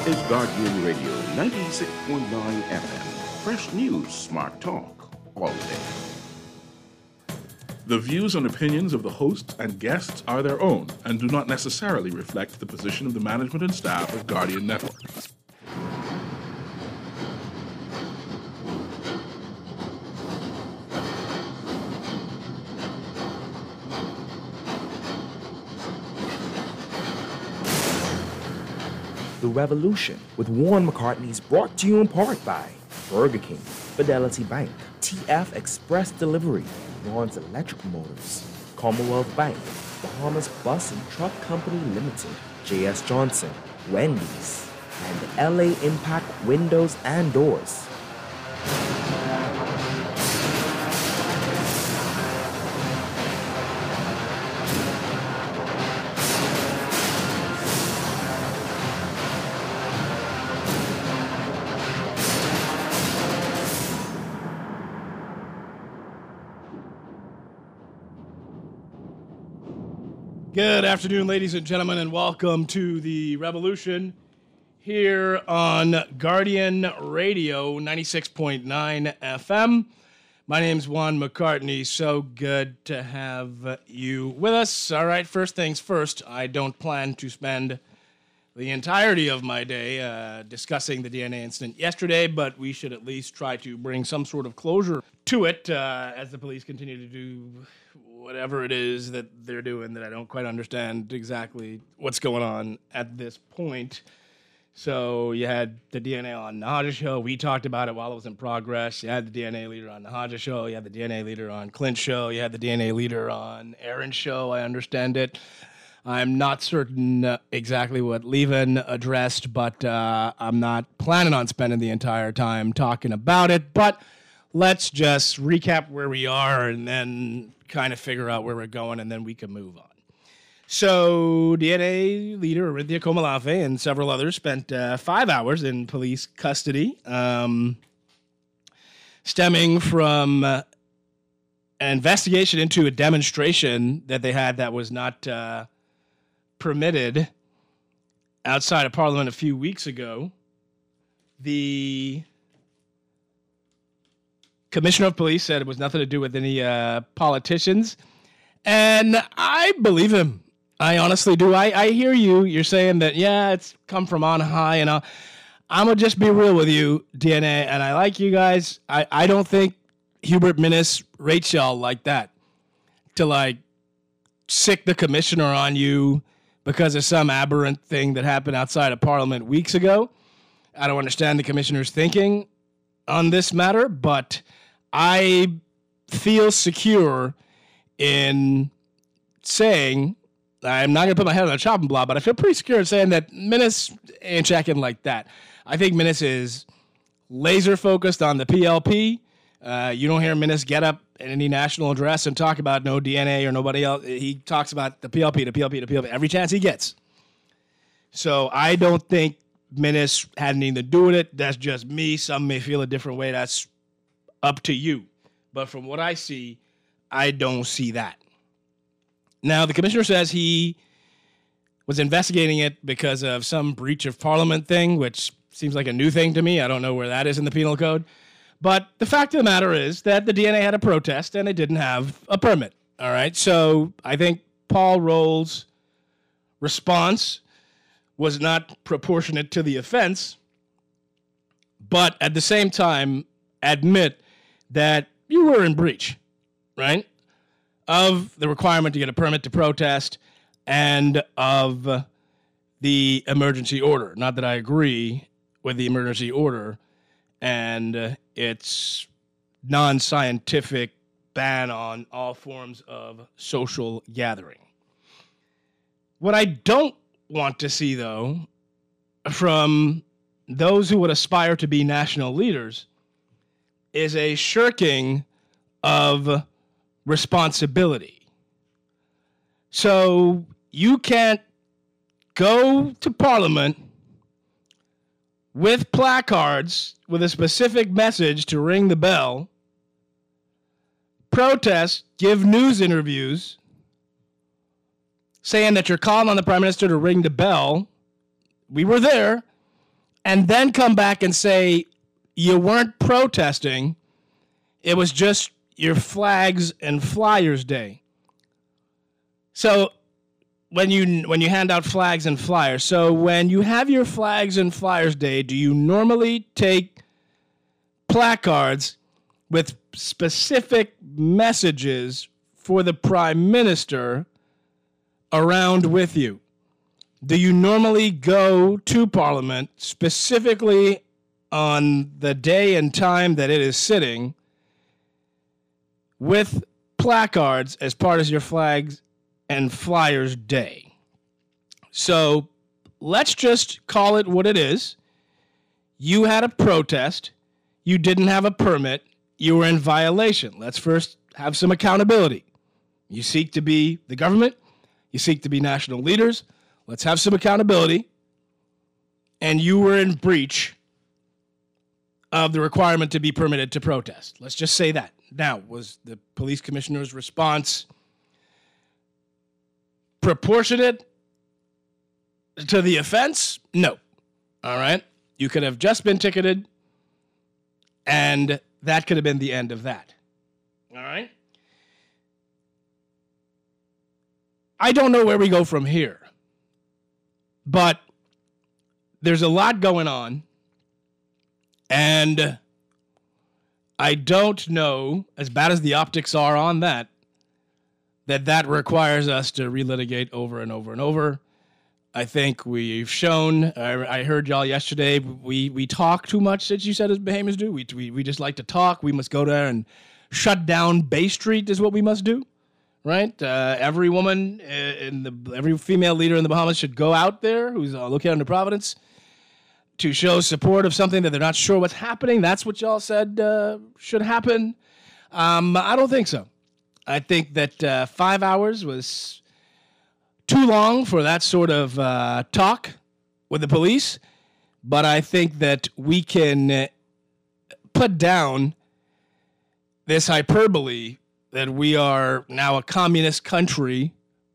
is Guardian Radio 96.9 FM. Fresh news, smart talk, all day. The views and opinions of the hosts and guests are their own and do not necessarily reflect the position of the management and staff of Guardian Network. The Revolution with Warren McCartney is brought to you in part by Burger King, Fidelity Bank, TF Express Delivery, Lawrence Electric Motors, Commonwealth Bank, Bahamas Bus and Truck Company Limited, J.S. Johnson, Wendy's, and LA Impact Windows and Doors. Good afternoon, ladies and gentlemen, and welcome to the Revolution here on Guardian Radio 96.9 FM. My name's Juan McCartney. So good to have you with us. All right, first things first, I don't plan to spend the entirety of my day discussing the DNA incident yesterday, but we should at least try to bring some sort of closure to it as the police continue to do whatever it is that they're doing that I don't quite understand exactly what's going on at this point. So you had the DNA on Nahaja show. We talked about it while it was in progress. You had the DNA leader on Nahaja show. You had the DNA leader on Clint's show. You had the DNA leader on Aaron's show. I understand it. I'm not certain exactly what Levin addressed, but I'm not planning on spending the entire time talking about it. But let's just recap where we are and then kind of figure out where we're going, and then we can move on. So DNA leader Orinthia Komalafe and several others spent 5 hours in police custody, stemming from an investigation into a demonstration that they had that was not permitted outside of Parliament a few weeks ago. The Commissioner of Police said it was nothing to do with any politicians, and I believe him. I honestly do. I hear you. You're saying that, yeah, it's come from on high, and I'm going to just be real with you, DNA, and I like you guys. I don't think Hubert Minnis rates y'all like that to, like, sick the commissioner on you because of some aberrant thing that happened outside of Parliament weeks ago. I don't understand the commissioner's thinking on this matter, but I feel secure in saying, I'm not going to put my head on the chopping block, but I feel pretty secure in saying that Minnis ain't checking like that. I think Minnis is laser focused on the PLP. You don't hear Minnis get up in any national address and talk about no DNA or nobody else. He talks about the PLP every chance he gets. So I don't think Minnis had anything to do with it. That's just me. Some may feel a different way. That's up to you. But from what I see, I don't see that. Now, the commissioner says he was investigating it because of some breach of Parliament thing, which seems like a new thing to me. I don't know where that is in the penal code. But the fact of the matter is that the DNA had a protest and it didn't have a permit. All right. So I think Paul Roll's response was not proportionate to the offense, but at the same time, admit that you were in breach, right, of the requirement to get a permit to protest and of the emergency order. Not that I agree with the emergency order and its non-scientific ban on all forms of social gathering. What I don't want to see, though, from those who would aspire to be national leaders is a shirking of responsibility. So you can't go to Parliament with placards with a specific message to ring the bell, protest, give news interviews, saying that you're calling on the Prime Minister to ring the bell. We were there. and then come back and say you weren't protesting, it was just your flags and flyers day. So when you hand out flags and flyers, so when you have your flags and flyers day, do you normally take placards with specific messages for the prime minister around with you? Do you normally go to Parliament specifically on the day and time that it is sitting with placards as part of your flags and flyers day? So let's just call it what it is. You had a protest. You didn't have a permit. You were in violation. Let's first have some accountability. You seek to be the government. You seek to be national leaders. Let's have some accountability. And you were in breach of the requirement to be permitted to protest. Let's just say that. Now, was the police commissioner's response proportionate to the offense? No. All right. You could have just been ticketed, and that could have been the end of that. All right. I don't know where we go from here, but there's a lot going on, and I don't know, as bad as the optics are on that requires us to relitigate over and over and over. I think we've shown, I heard y'all yesterday, we talk too much, as you said, as Bahamians do. We just like to talk. We must go there and shut down Bay Street is what we must do, right? Every woman, every female leader in the Bahamas should go out there who's located under Providence to show support of something that they're not sure what's happening. That's what y'all said should happen. I don't think so. I think that 5 hours was too long for that sort of talk with the police, but I think that we can put down this hyperbole that we are now a communist country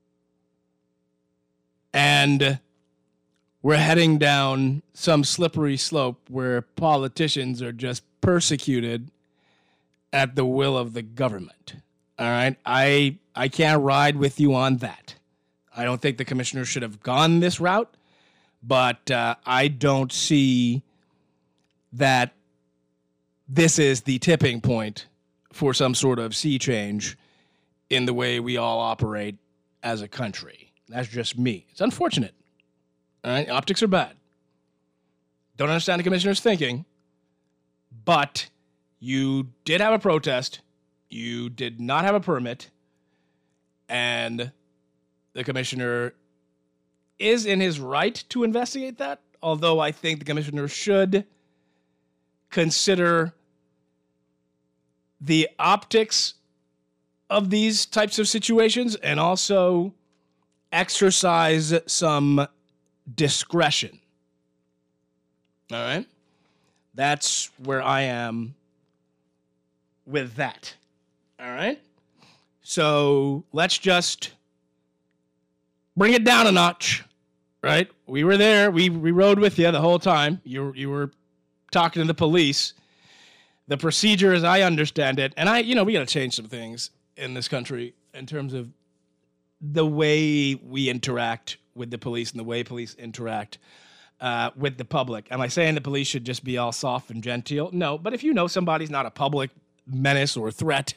and we're heading down some slippery slope where politicians are just persecuted at the will of the government. All right? I can't ride with you on that. I don't think the commissioner should have gone this route, but I don't see that this is the tipping point for some sort of sea change in the way we all operate as a country. That's just me. It's unfortunate. All right? Optics are bad. Don't understand the commissioner's thinking, but you did have a protest. You did not have a permit, and the commissioner is in his right to investigate that, although I think the commissioner should consider the optics of these types of situations and also exercise some discretion. All right? That's where I am with that. All right? So let's just bring it down a notch, right? We were there. We rode with you the whole time. You were talking to the police. The procedure, as I understand it, and we got to change some things in this country in terms of the way we interact with the police and the way police interact with the public. Am I saying the police should just be all soft and genteel? No, but if you know somebody's not a public menace or threat,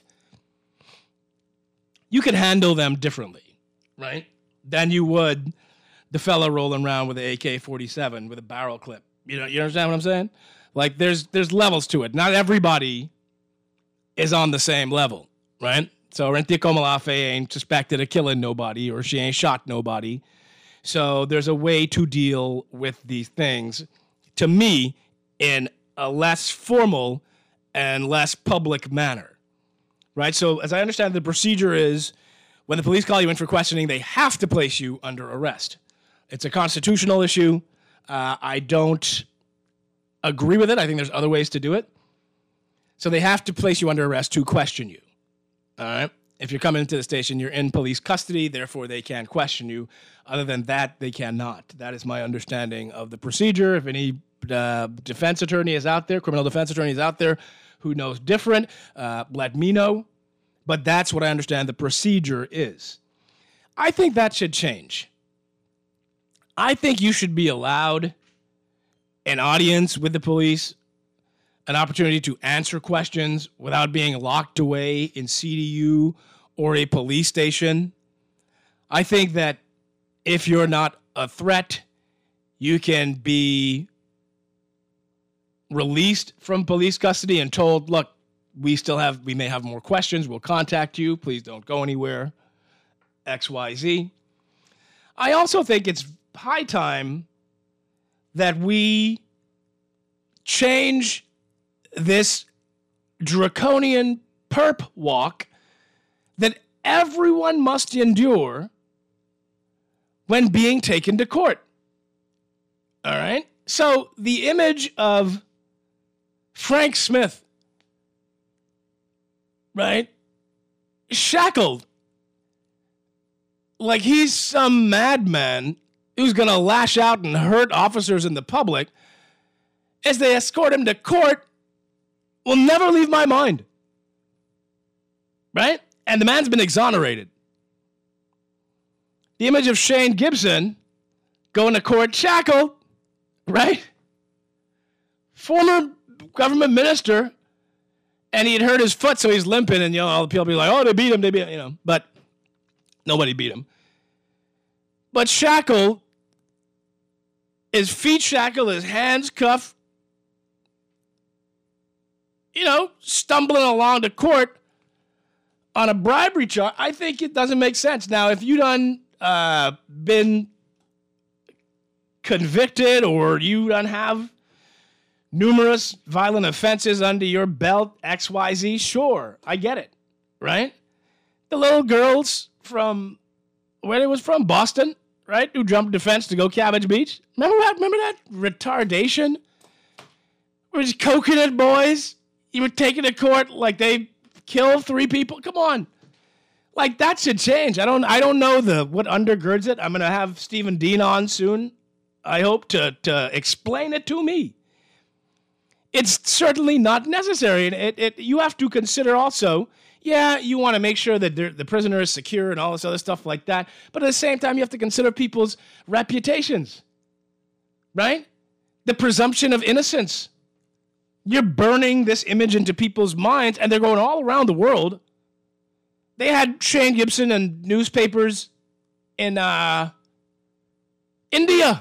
you can handle them differently, right? Than you would the fella rolling around with an AK-47 with a barrel clip. You understand what I'm saying? Like, there's levels to it. Not everybody is on the same level, right? So Rentia Komalafe ain't suspected of killing nobody, or she ain't shot nobody. So there's a way to deal with these things, to me, in a less formal and less public manner, right? So as I understand, the procedure is when the police call you in for questioning, they have to place you under arrest. It's a constitutional issue. I don't agree with it. I think there's other ways to do it. So they have to place you under arrest to question you. All right? If you're coming into the station, you're in police custody, therefore they can't question you. Other than that, they cannot. That is my understanding of the procedure. If any defense attorney is out there, criminal defense attorney is out there who knows different, let me know. But that's what I understand the procedure is. I think that should change. I think you should be allowed an audience with the police, an opportunity to answer questions without being locked away in CDU or a police station. I think that if you're not a threat, you can be released from police custody and told, look, we may have more questions. We'll contact you. Please don't go anywhere. XYZ. I also think it's high time that we change this draconian perp walk that everyone must endure when being taken to court. All right? So the image of Frank Smith, right, shackled like he's some madman who's going to lash out and hurt officers in the public as they escort him to court will never leave my mind. Right? And the man's been exonerated. The image of Shane Gibson going to court shackled, right? Former government minister, and he had hurt his foot, so he's limping, and all the people be like, oh, they beat him, but nobody beat him. But shackled, his feet shackled, his hands cuffed, stumbling along to court on a bribery charge. I think it doesn't make sense. Now, if you done been convicted or you done have numerous violent offenses under your belt, XYZ, sure, I get it, right? The little girls from, where it was from, Boston, right, who jumped the fence to go Cabbage Beach. Remember that retardation? It was coconut boys. You were taken to court like they killed 3 people. Come on. Like, that should change. I don't know what undergirds it. I'm going to have Stephen Dean on soon, I hope, to explain it to me. It's certainly not necessary. And you have to consider also, you want to make sure that the prisoner is secure and all this other stuff like that. But at the same time, you have to consider people's reputations, right? The presumption of innocence. You're burning this image into people's minds, and they're going all around the world. They had Shane Gibson and newspapers in India,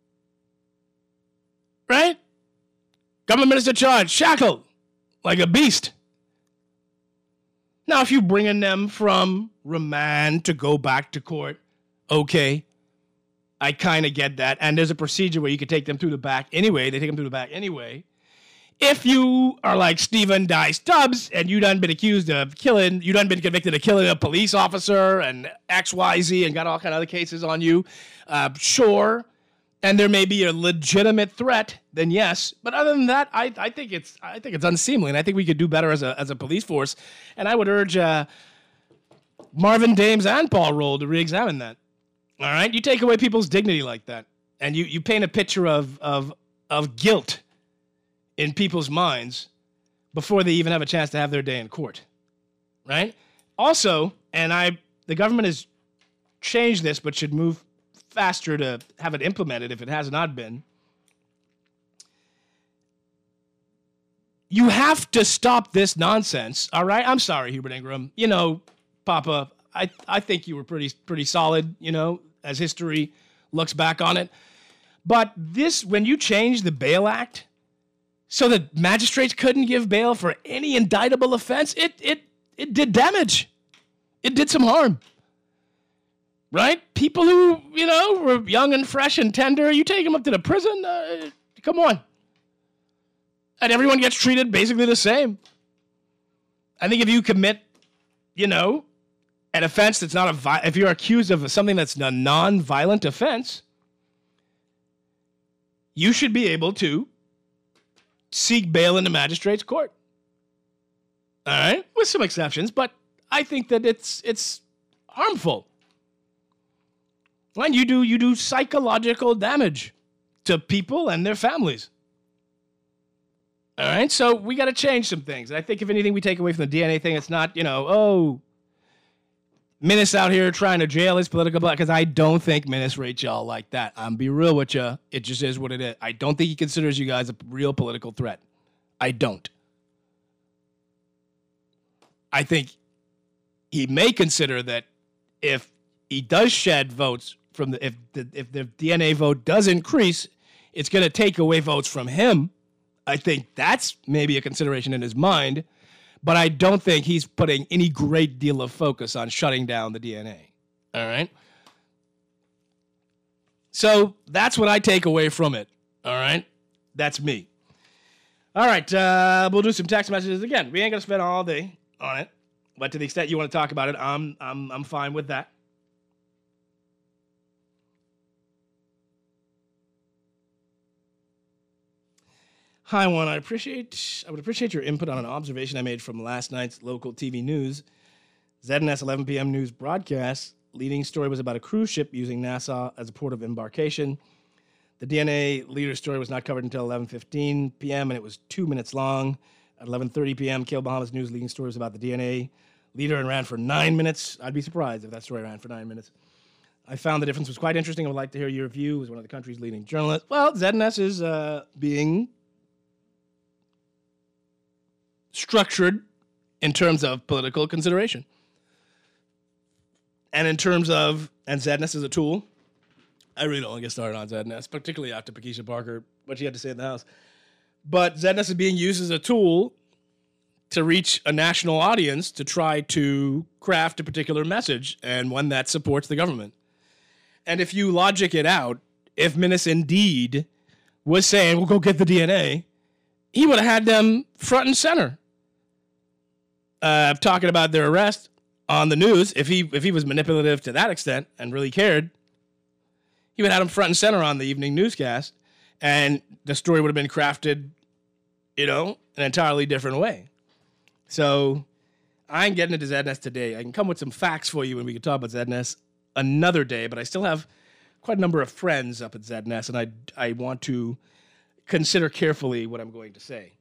right? Government minister charged, shackled like a beast. Now, if you're bringing them from remand to go back to court, okay, I kind of get that. And there's a procedure where you could take them through the back anyway. They take them through the back anyway. If you are like Stephen Dye Stubbs and you done been accused of killing, you done been convicted of killing a police officer and XYZ and got all kind of other cases on you, sure, and there may be a legitimate threat, then yes. But other than that, I think it's unseemly, and I think we could do better as a police force. And I would urge Marvin Dames and Paul Roll to re-examine that. All right, you take away people's dignity like that, and you paint a picture of guilt in people's minds before they even have a chance to have their day in court, right? Also, and the government has changed this, but should move faster to have it implemented if it has not been. You have to stop this nonsense, all right? I'm sorry, Hubert Ingraham. Papa, I think you were pretty solid, as history looks back on it. But when you change the Bail Act so that magistrates couldn't give bail for any indictable offense, it did damage. It did some harm. Right? People who, were young and fresh and tender, you take them up to the prison, come on. And everyone gets treated basically the same. I think if you commit, an offense that's not if you're accused of something that's a non-violent offense, you should be able to seek bail in the magistrate's court. All right? With some exceptions, but I think that it's harmful. When you do psychological damage to people and their families. All right, so we got to change some things. And I think if anything we take away from the DNA thing, it's not, Minnis out here trying to jail his political bloc, because I don't think Minnis rates y'all like that. I'm be real with you. It just is what it is. I don't think he considers you guys a real political threat. I don't. I think he may consider that if he does shed votes from if the DNA vote does increase, it's going to take away votes from him. I think that's maybe a consideration in his mind, but I don't think he's putting any great deal of focus on shutting down the DNA. All right? So that's what I take away from it. All right? That's me. All right, we'll do some text messages again. We ain't going to spend all day on it, but to the extent you want to talk about it, I'm fine with that. Hi, Juan. I would appreciate your input on an observation I made from last night's local TV news. ZNS 11 p.m. news broadcast. Leading story was about a cruise ship using Nassau as a port of embarkation. The DNA leader story was not covered until 11:15 p.m., and it was 2 minutes long. At 11:30 p.m., Kale Bahamas News leading story was about the DNA leader and ran for 9 minutes. I'd be surprised if that story ran for 9 minutes. I found the difference was quite interesting. I would like to hear your view as one of the country's leading journalists. Well, ZNS is being structured in terms of political consideration. And in terms of, and ZNS is a tool. I really don't want to get started on ZNS, particularly after Pakisha Parker, what she had to say in the House. But ZNS is being used as a tool to reach a national audience to try to craft a particular message and one that supports the government. And if you logic it out, if Minnis indeed was saying, we'll go get the DNA, he would have had them front and center. Talking about their arrest on the news. If he was manipulative to that extent and really cared, he would have them front and center on the evening newscast, and the story would have been crafted, an entirely different way. So I ain't getting into ZNS today. I can come with some facts for you and we can talk about ZNS another day, but I still have quite a number of friends up at ZNS, and I want to consider carefully what I'm going to say.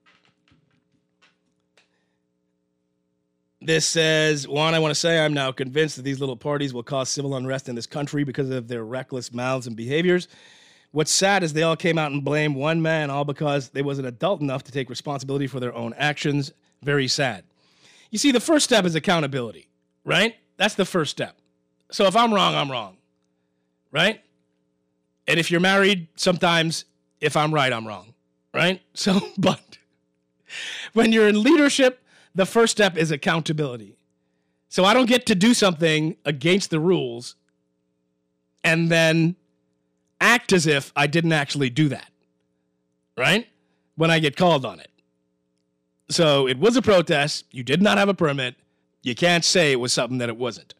This says, Juan, I want to say I'm now convinced that these little parties will cause civil unrest in this country because of their reckless mouths and behaviors. What's sad is they all came out and blamed one man, all because they wasn't adult enough to take responsibility for their own actions. Very sad. You see, the first step is accountability, right? That's the first step. So if I'm wrong, I'm wrong, right? And if you're married, sometimes if I'm right, I'm wrong, right? So, but when you're in leadership, the first step is accountability. So I don't get to do something against the rules and then act as if I didn't actually do that, right? When I get called on it. So it was a protest. You did not have a permit. You can't say it was something that it wasn't.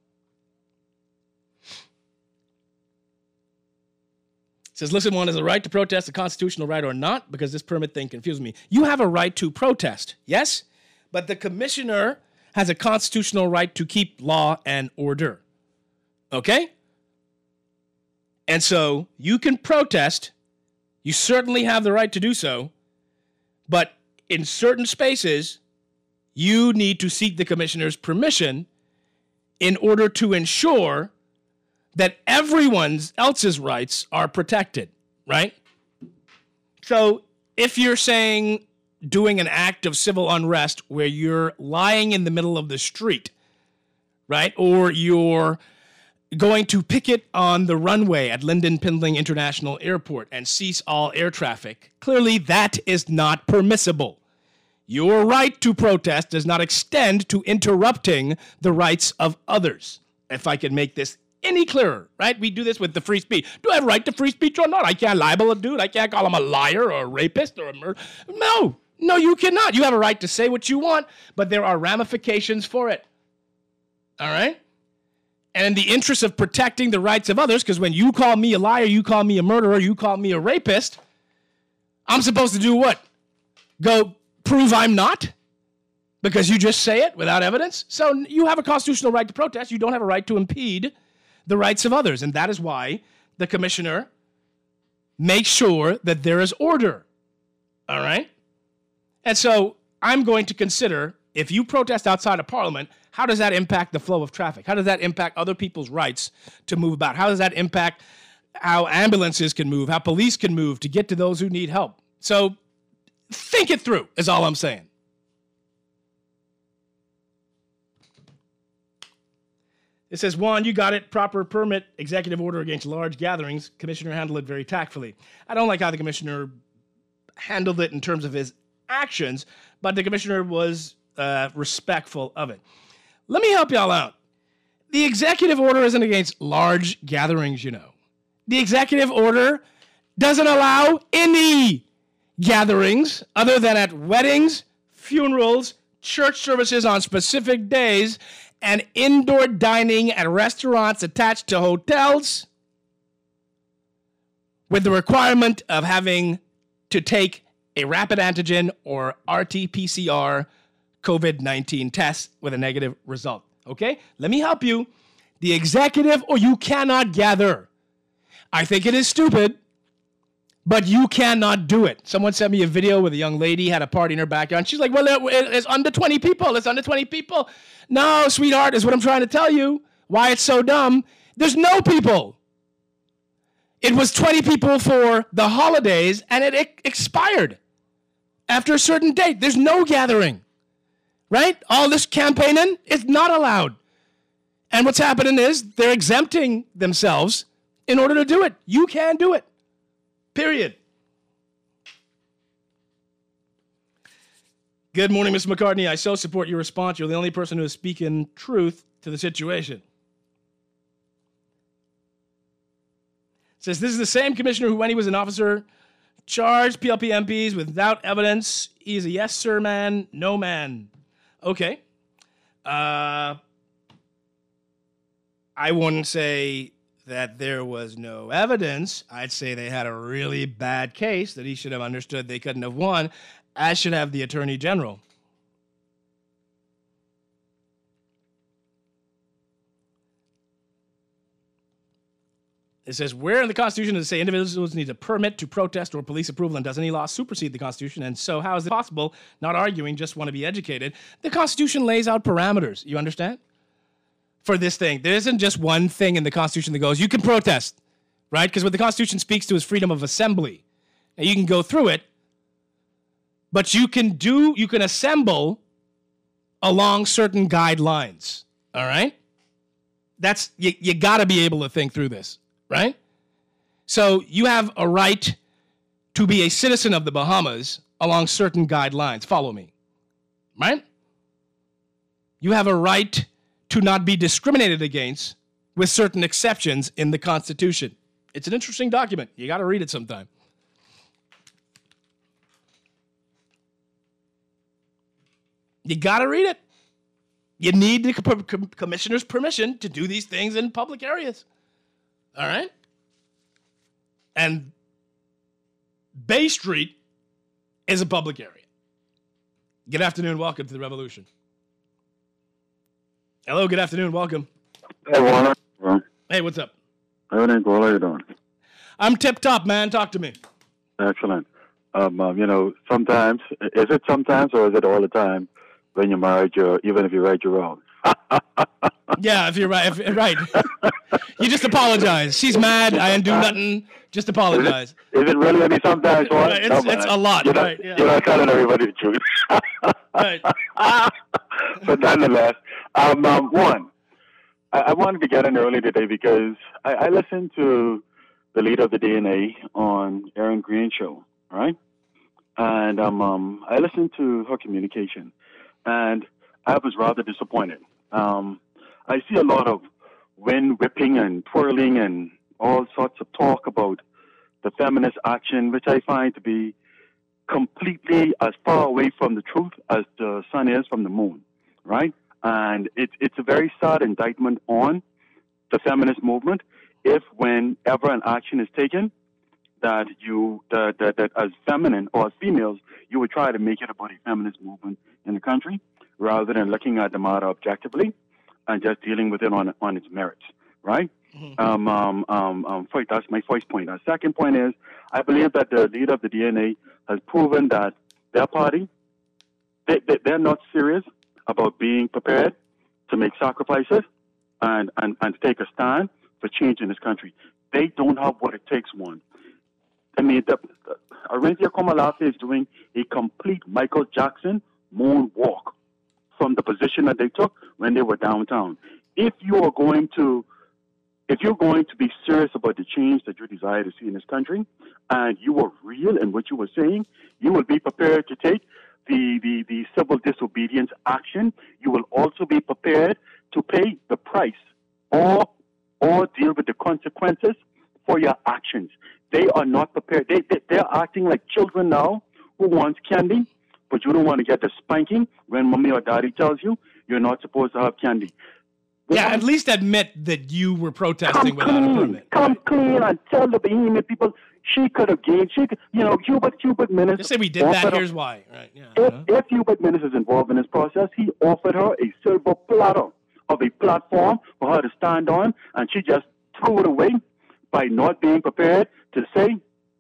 It says, listen, one has a right to protest, a constitutional right or not, because this permit thing confuses me. You have a right to protest, yes? But the commissioner has a constitutional right to keep law and order. Okay? And so you can protest. You certainly have the right to do so. But in certain spaces, you need to seek the commissioner's permission in order to ensure that everyone else's rights are protected, right? So if you're saying doing an act of civil unrest where you're lying in the middle of the street, right? Or you're going to picket on the runway at Lynden Pindling International Airport and cease all air traffic. Clearly, that is not permissible. Your right to protest does not extend to interrupting the rights of others. If I can make this any clearer, right? We do this with the free speech. Do I have a right to free speech or not? I can't libel a dude. I can't call him a liar or a rapist or a murderer. No, you cannot. You have a right to say what you want, but there are ramifications for it. All right? And in the interest of protecting the rights of others, because when you call me a liar, you call me a murderer, you call me a rapist, I'm supposed to do what? Go prove I'm not? Because you just say it without evidence? So you have a constitutional right to protest. You don't have a right to impede the rights of others. And that is why the commissioner makes sure that there is order. All right? And so I'm going to consider, if you protest outside of Parliament, how does that impact the flow of traffic? How does that impact other people's rights to move about? How does that impact how ambulances can move, how police can move to get to those who need help? So think it through is all I'm saying. It says, Juan, you got it. Proper permit, executive order against large gatherings. Commissioner handled it very tactfully. I don't like how the commissioner handled it in terms of his actions, but the commissioner was respectful of it. Let me help y'all out. The executive order isn't against large gatherings, you know. The executive order doesn't allow any gatherings other than at weddings, funerals, church services on specific days, and indoor dining at restaurants attached to hotels with the requirement of having to take a rapid antigen or RT-PCR COVID-19 test with a negative result. Okay? Let me help you. The executive, or you cannot gather. I think it is stupid, but you cannot do it. Someone sent me a video where the young lady had a party in her backyard. She's like, well, it's under 20 people. It's under 20 people. No, sweetheart, is what I'm trying to tell you. Why it's so dumb. There's no people. It was 20 people for the holidays, and it expired after a certain date. There's no gathering, right? All this campaigning is not allowed. And what's happening is they're exempting themselves in order to do it. You can do it. Period. Good morning, Mr. McCartney. I so support your response. You're the only person who is speaking truth to the situation. It says this is the same commissioner who, when he was an officer, charged PLP MPs without evidence. He's a yes, sir man, no man. Okay. I wouldn't say that there was no evidence. I'd say they had a really bad case that he should have understood they couldn't have won, as should have the Attorney General. It says, where in the Constitution does it say individuals need a permit to protest or police approval, and does any law supersede the Constitution? And so how is it possible, not arguing, just want to be educated? The Constitution lays out parameters, you understand? For this thing. There isn't just one thing in the Constitution that goes, you can protest, right? Because what the Constitution speaks to is freedom of assembly. And you can go through it, but you can assemble along certain guidelines, all right? That's, you got to be able to think through this, right? So you have a right to be a citizen of the Bahamas along certain guidelines. Follow me, right? You have a right to not be discriminated against with certain exceptions in the Constitution. It's an interesting document. You got to read it sometime. You got to read it. You need the commissioner's permission to do these things in public areas. All right? And Bay Street is a public area. Good afternoon. Welcome to the Revolution. Hello, good afternoon. Welcome. Hey, Warner. Hey, what's up? Everything cool? How you doing? I'm tip-top, man. Talk to me. Excellent. Sometimes, is it sometimes or is it all the time when you're married, even if you're right, you're wrong? Yeah, if you're right. Right. You just apologize. She's mad. I didn't do nothing. Just apologize. Is it really only sometimes? Right, it's a lot. You're not, right, yeah. You're not telling everybody the truth. Right. But nonetheless, one, I wanted to get in early today because I listened to the leader of the DNA on Aaron Green show, right? And I listened to her communication, and I was rather disappointed. I see a lot of wind whipping and twirling and all sorts of talk about the feminist action, which I find to be completely as far away from the truth as the sun is from the moon, right? And it's a very sad indictment on the feminist movement if whenever an action is taken that as feminine or as females, you would try to make it about a feminist movement in the country rather than looking at the matter objectively and just dealing with it on its merits, right? Mm-hmm. That's my first point. The second point is I believe that the leader of the DNA has proven that their party they're not serious about being prepared to make sacrifices and take a stand for change in this country. They don't have what it takes, one. I mean, Orinthia Komalafe is doing a complete Michael Jackson moonwalk from the position that they took when they were downtown. If you're going to be serious about the change that you desire to see in this country, and you are real in what you were saying, you will be prepared to take the civil disobedience action. You will also be prepared to pay the price or deal with the consequences for your actions. They are not prepared. They're acting like children now who wants candy, but you don't want to get the spanking when mommy or daddy tells you you're not supposed to have candy. Yeah, at least admit that you were protesting without a permit. Come clean and tell the Bahamian people she could have gained. Hubert Minnis. Just say we did that. Here's why. Right? Yeah. If Hubert Minnis is involved in this process, he offered her a silver platter of a platform for her to stand on, and she just threw it away by not being prepared to say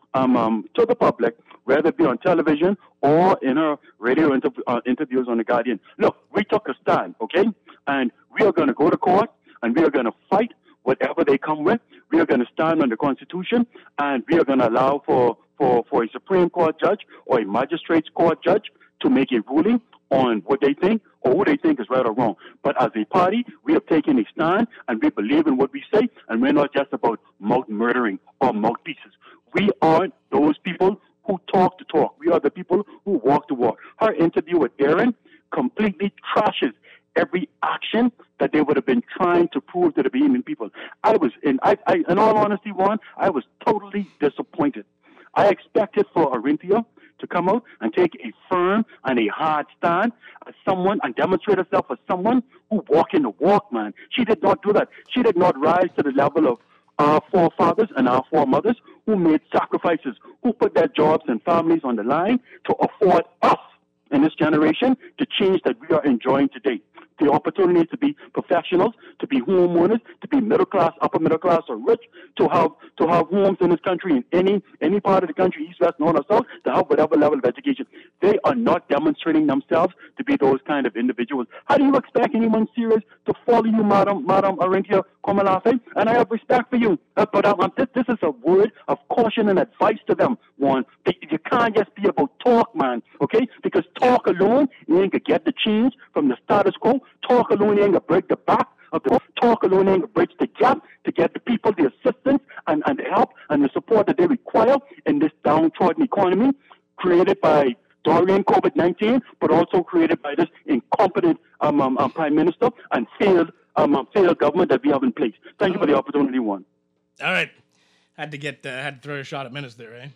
to the public, whether it be on television or in her radio interviews on The Guardian. Look, we took a stand, okay? And we are going to go to court, and we are going to fight whatever they come with. We are going to stand on the Constitution, and we are going to allow for a Supreme Court judge or a magistrate's court judge to make a ruling on what they think or who they think is right or wrong. But as a party, we have taken a stand, and we believe in what we say, and we're not just about mouth murdering or mouthpieces. We are those people who talk the talk. We are the people who walk the walk. Her interview with Aaron completely trashes every action that they would have been trying to prove to the Bahamian people. In all honesty, Juan, I was totally disappointed. I expected for Orinthia to come out and take a firm and a hard stand as someone and demonstrate herself as someone who walk in the walk, man. She did not do that. She did not rise to the level of our forefathers and our foremothers who made sacrifices, who put their jobs and families on the line to afford us in this generation the change that we are enjoying today. The opportunity to be professionals, to be homeowners, to be middle class, upper middle class, or rich, to have homes in this country, in any part of the country, east, west, north, or south, to have whatever level of education. They are not demonstrating themselves to be those kind of individuals. How do you expect anyone serious to follow you, Madam Orinthia Komalafe? And I have respect for you. But this is a word of caution and advice to them. One, you can't just be about talk, man, okay? Because talk alone, you ain't going to get the change from the status quo. Talk alone ain't going to break the back of the talk alone ain't going to bridge the gap to get the people the assistance and the help and the support that they require in this downtrodden economy created by during COVID-19, but also created by this incompetent Prime Minister and failed government that we have in place. Thank you for the opportunity, Juan. All right. Had to throw a shot at Minnis there, eh?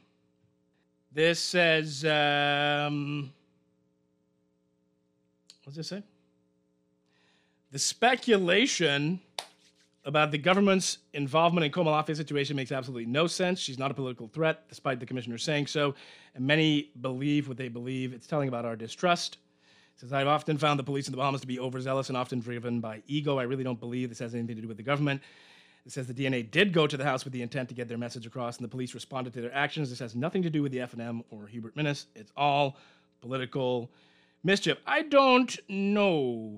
This says, what's this say? The speculation about the government's involvement in Komalafe's situation makes absolutely no sense. She's not a political threat, despite the commissioner saying so. And many believe what they believe. It's telling about our distrust. It says, I've often found the police in the Bahamas to be overzealous and often driven by ego. I really don't believe this has anything to do with the government. It says the DNA did go to the house with the intent to get their message across, and the police responded to their actions. This has nothing to do with the FNM or Hubert Minnis. It's all political mischief. I don't know.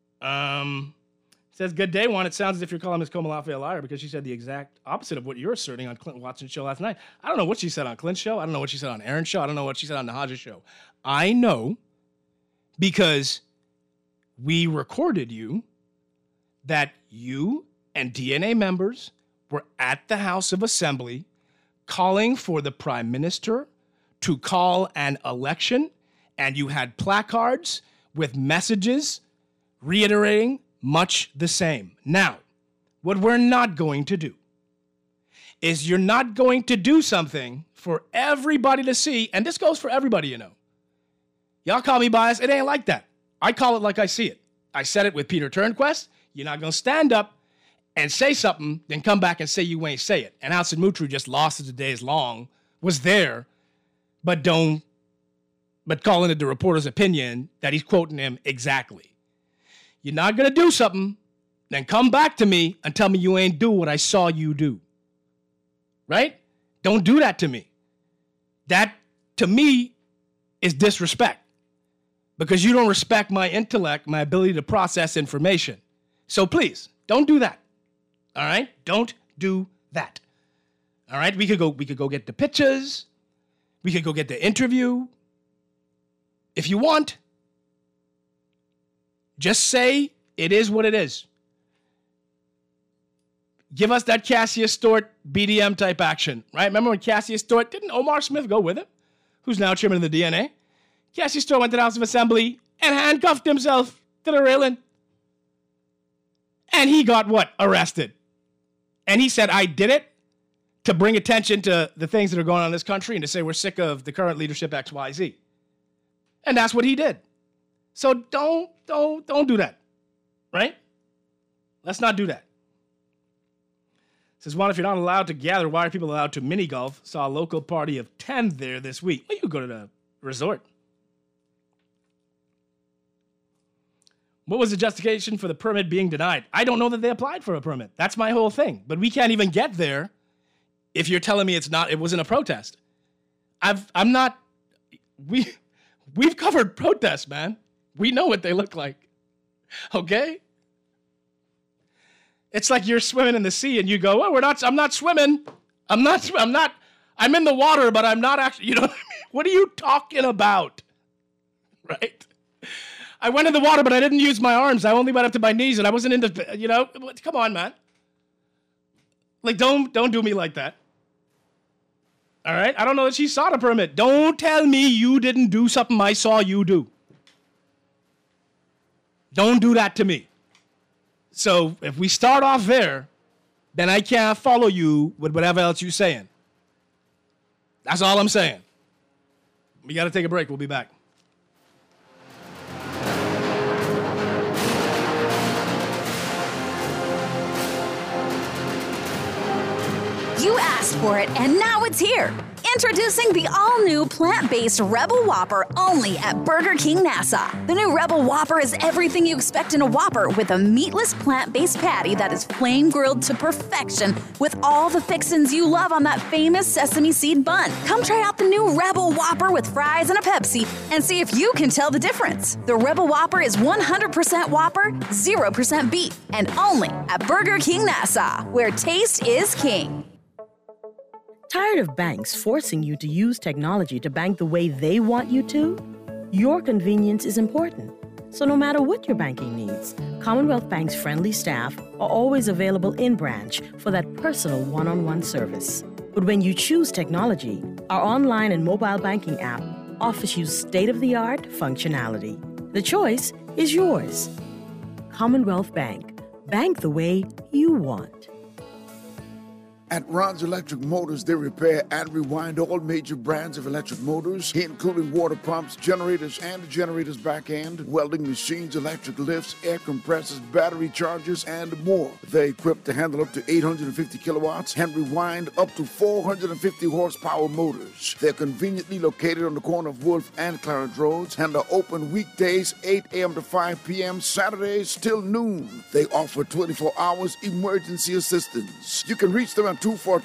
Says, good day, Juan. It sounds as if you're calling Ms. Komalafe a liar because she said the exact opposite of what you're asserting on Clinton Watson's show last night. I don't know what she said on Clint's show. I don't know what she said on Aaron's show. I don't know what she said on Nahaja's show. I know because we recorded you that you and DNA members were at the House of Assembly calling for the Prime Minister to call an election, and you had placards with messages reiterating much the same. Now, what we're not going to do is you're not going to do something for everybody to see, and this goes for everybody, you know. Y'all call me biased. It ain't like that. I call it like I see it. I said it with Peter Turnquest. You're not going to stand up and say something, then come back and say you ain't say it. And Alcide Mutru just lost as the days long, was there, but calling it the reporter's opinion that he's quoting him exactly. You're not going to do something, then come back to me and tell me you ain't do what I saw you do. Right? Don't do that to me. That, to me, is disrespect. because you don't respect my intellect, my ability to process information. So please, don't do that. All right? Don't do that. All right? We could go get the pictures. We could go get the interview. If you want, just say it is what it is. Give us that Cassius Stewart BDM type action, right? Remember when Cassius Stewart, didn't Omar Smith go with him? Who's now chairman of the DNA? Cassius Stewart went to the House of Assembly and handcuffed himself to the railing. And he got what? Arrested. And he said, I did it to bring attention to the things that are going on in this country and to say we're sick of the current leadership XYZ. And that's what he did. So don't do that, right? Let's not do that. Says, Juan, if you're not allowed to gather, why are people allowed to mini golf? Saw a local party of 10 there this week. Well, you go to the resort. What was the justification for the permit being denied? I don't know that they applied for a permit. That's my whole thing. But we can't even get there if you're telling me it wasn't a protest. We've covered protests, man. We know what they look like. Okay? It's like you're swimming in the sea and you go, oh, I'm not swimming. I'm in the water, but I'm not actually, you know what I mean? What are you talking about? Right? I went in the water, but I didn't use my arms. I only went up to my knees and I wasn't in the, you know, come on, man. Like, don't do me like that. All right? I don't know that she saw the permit. Don't tell me you didn't do something I saw you do. Don't do that to me. So if we start off there, then I can't follow you with whatever else you're saying. That's all I'm saying. We got to take a break. We'll be back. You asked for it, and now it's here. Introducing the all-new plant-based Rebel Whopper only at Burger King Nassau. The new Rebel Whopper is everything you expect in a Whopper with a meatless plant-based patty that is flame-grilled to perfection with all the fixins you love on that famous sesame seed bun. Come try out the new Rebel Whopper with fries and a Pepsi and see if you can tell the difference. The Rebel Whopper is 100% Whopper, 0% beef, and only at Burger King Nassau, where taste is king. Tired of banks forcing you to use technology to bank the way they want you to? Your convenience is important. So no matter what your banking needs, Commonwealth Bank's friendly staff are always available in branch for that personal one-on-one service. But when you choose technology, our online and mobile banking app offers you state-of-the-art functionality. The choice is yours. Commonwealth Bank. Bank the way you want. At Ron's Electric Motors, they repair and rewind all major brands of electric motors, including water pumps, generators, and the generator's back end, welding machines, electric lifts, air compressors, battery chargers, and more. They're equipped to handle up to 850 kilowatts and rewind up to 450 horsepower motors. They're conveniently located on the corner of Wolf and Clarence Roads and are open weekdays 8 a.m. to 5 p.m., Saturdays till noon. They offer 24 hours emergency assistance. You can reach them at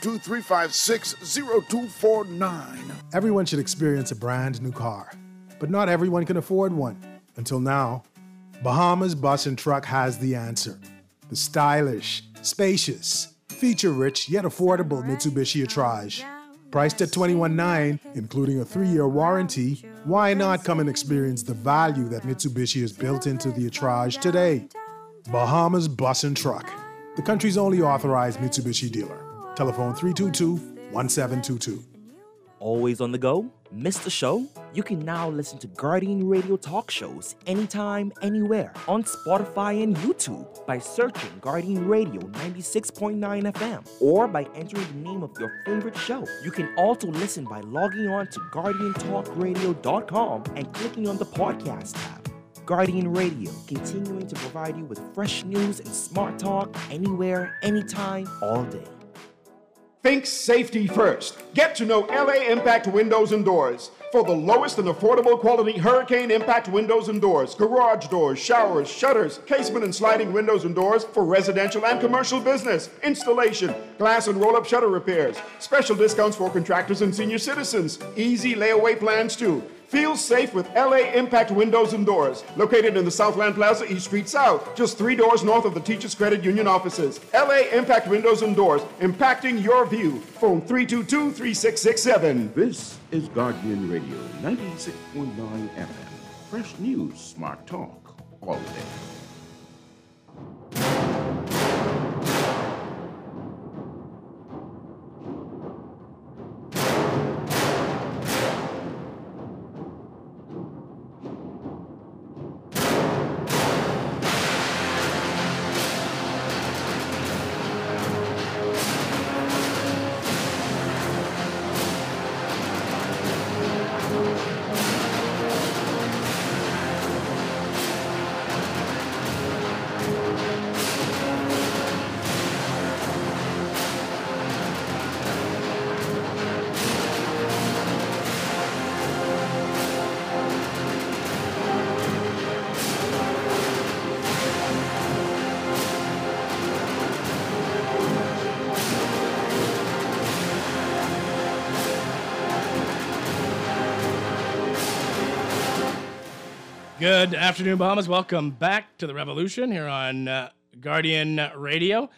242-356-0249. Everyone should experience a brand new car, but not everyone can afford one. Until now, Bahamas Bus and Truck has the answer. The stylish, spacious, feature-rich, yet affordable Mitsubishi Attrage. Priced at $21,900, including a 3-year warranty, why not come and experience the value that Mitsubishi has built into the Attrage today? Bahamas Bus and Truck, the country's only authorized Mitsubishi dealer. Telephone 322-1722. Always on the go? Missed the show? You can now listen to Guardian Radio talk shows anytime, anywhere on Spotify and YouTube by searching Guardian Radio 96.9 FM or by entering the name of your favorite show. You can also listen by logging on to GuardianTalkRadio.com and clicking on the podcast tab. Guardian Radio, continuing to provide you with fresh news and smart talk anywhere, anytime, all day. Think safety first. Get to know LA Impact Windows and Doors. For the lowest and affordable quality Hurricane Impact windows and doors, garage doors, showers, shutters, casement and sliding windows and doors for residential and commercial business, installation, glass and roll-up shutter repairs, special discounts for contractors and senior citizens, easy layaway plans too. Feel safe with LA Impact Windows and Doors. Located in the Southland Plaza, East Street South, just 3 doors north of the Teachers Credit Union offices. LA Impact Windows and Doors, impacting your view. Phone 322-3667. This is Guardian Radio 96.9 FM. Fresh news, smart talk, all day. Good afternoon, Bahamas. Welcome back to the Revolution here on Guardian Radio,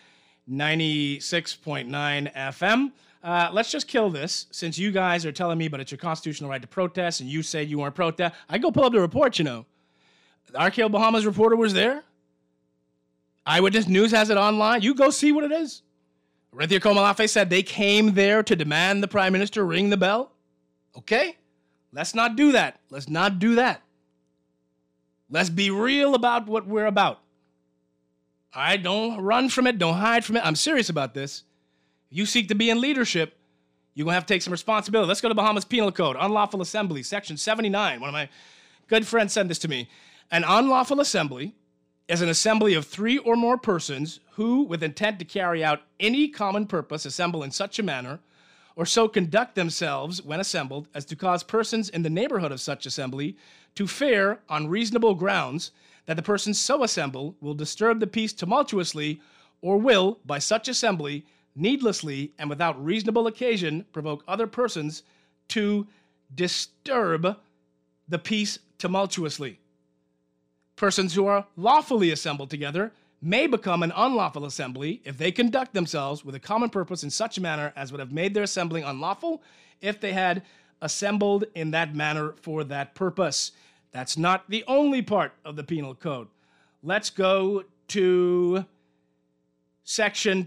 96.9 FM. Let's just kill this. Since you guys are telling me, but it's your constitutional right to protest, and you said you weren't protest, I go pull up the report, you know. The RKO Bahamas reporter was there. Eyewitness News has it online. You go see what it is. Orinthia Komalafe said they came there to demand the Prime Minister ring the bell. Okay? Let's not do that. Let's not do that. Let's be real about what we're about. All right, don't run from it. Don't hide from it. I'm serious about this. If you seek to be in leadership, you're going to have to take some responsibility. Let's go to Bahamas Penal Code, Unlawful Assembly, Section 79. One of my good friends sent this to me. An unlawful assembly is an assembly of 3 or more persons who, with intent to carry out any common purpose, assemble in such a manner or so conduct themselves when assembled as to cause persons in the neighborhood of such assembly to fare on reasonable grounds that the persons so assemble will disturb the peace tumultuously or will, by such assembly, needlessly and without reasonable occasion, provoke other persons to disturb the peace tumultuously. Persons who are lawfully assembled together may become an unlawful assembly if they conduct themselves with a common purpose in such a manner as would have made their assembling unlawful if they had assembled in that manner for that purpose. That's not the only part of the Penal Code. Let's go to Section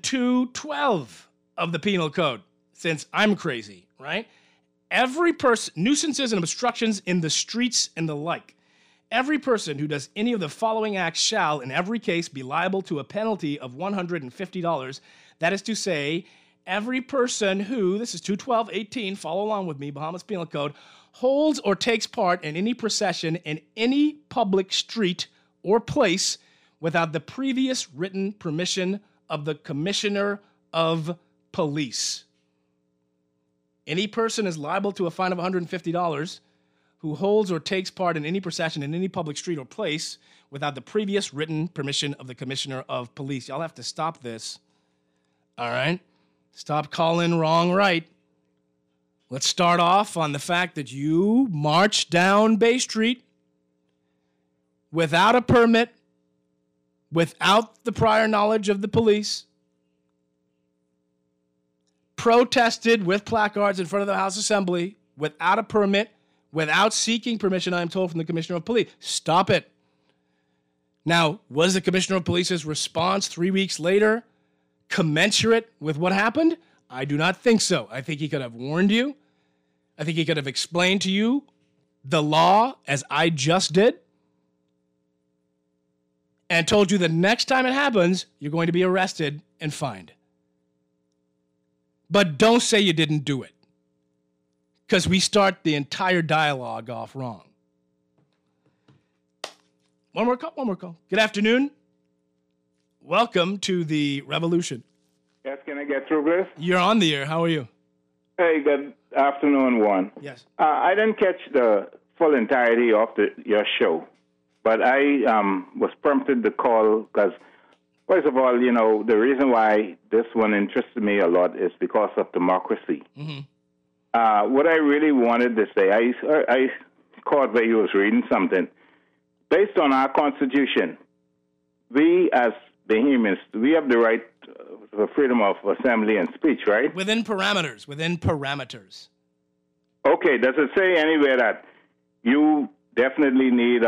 212 of the Penal Code, since I'm crazy, right? Every person, nuisances and obstructions in the streets and the like. Every person who does any of the following acts shall, in every case, be liable to a penalty of $150. That is to say, every person who, this is 212.18, follow along with me, Bahamas Penal Code, holds or takes part in any procession in any public street or place without the previous written permission of the Commissioner of Police. Any person is liable to a fine of $150 who holds or takes part in any procession in any public street or place without the previous written permission of the Commissioner of Police. Y'all have to stop this. All right? Stop calling wrong right. Let's start off on the fact that you marched down Bay Street without a permit, without the prior knowledge of the police, protested with placards in front of the House Assembly without a permit, without seeking permission, I'm told, from the Commissioner of Police. Stop it. Now, was the Commissioner of Police's response 3 weeks later commensurate with what happened? I do not think so. I think he could have warned you. I think he could have explained to you the law as I just did and told you the next time it happens, you're going to be arrested and fined. But don't say you didn't do it, because we start the entire dialogue off wrong. One more call. Good afternoon. Welcome to the Revolution. Yes, can I get through this? You're on the air. How are you? Hey, good afternoon, Juan. Yes. I didn't catch the full entirety of your show, but I was prompted to call because, first of all, the reason why this one interested me a lot is because of democracy. Mm-hmm. What I really wanted to say, I court where he was reading something. Based on our Constitution, we as Bahamians, we have the right for freedom of assembly and speech, right? Within parameters. Okay, does it say anywhere that you definitely need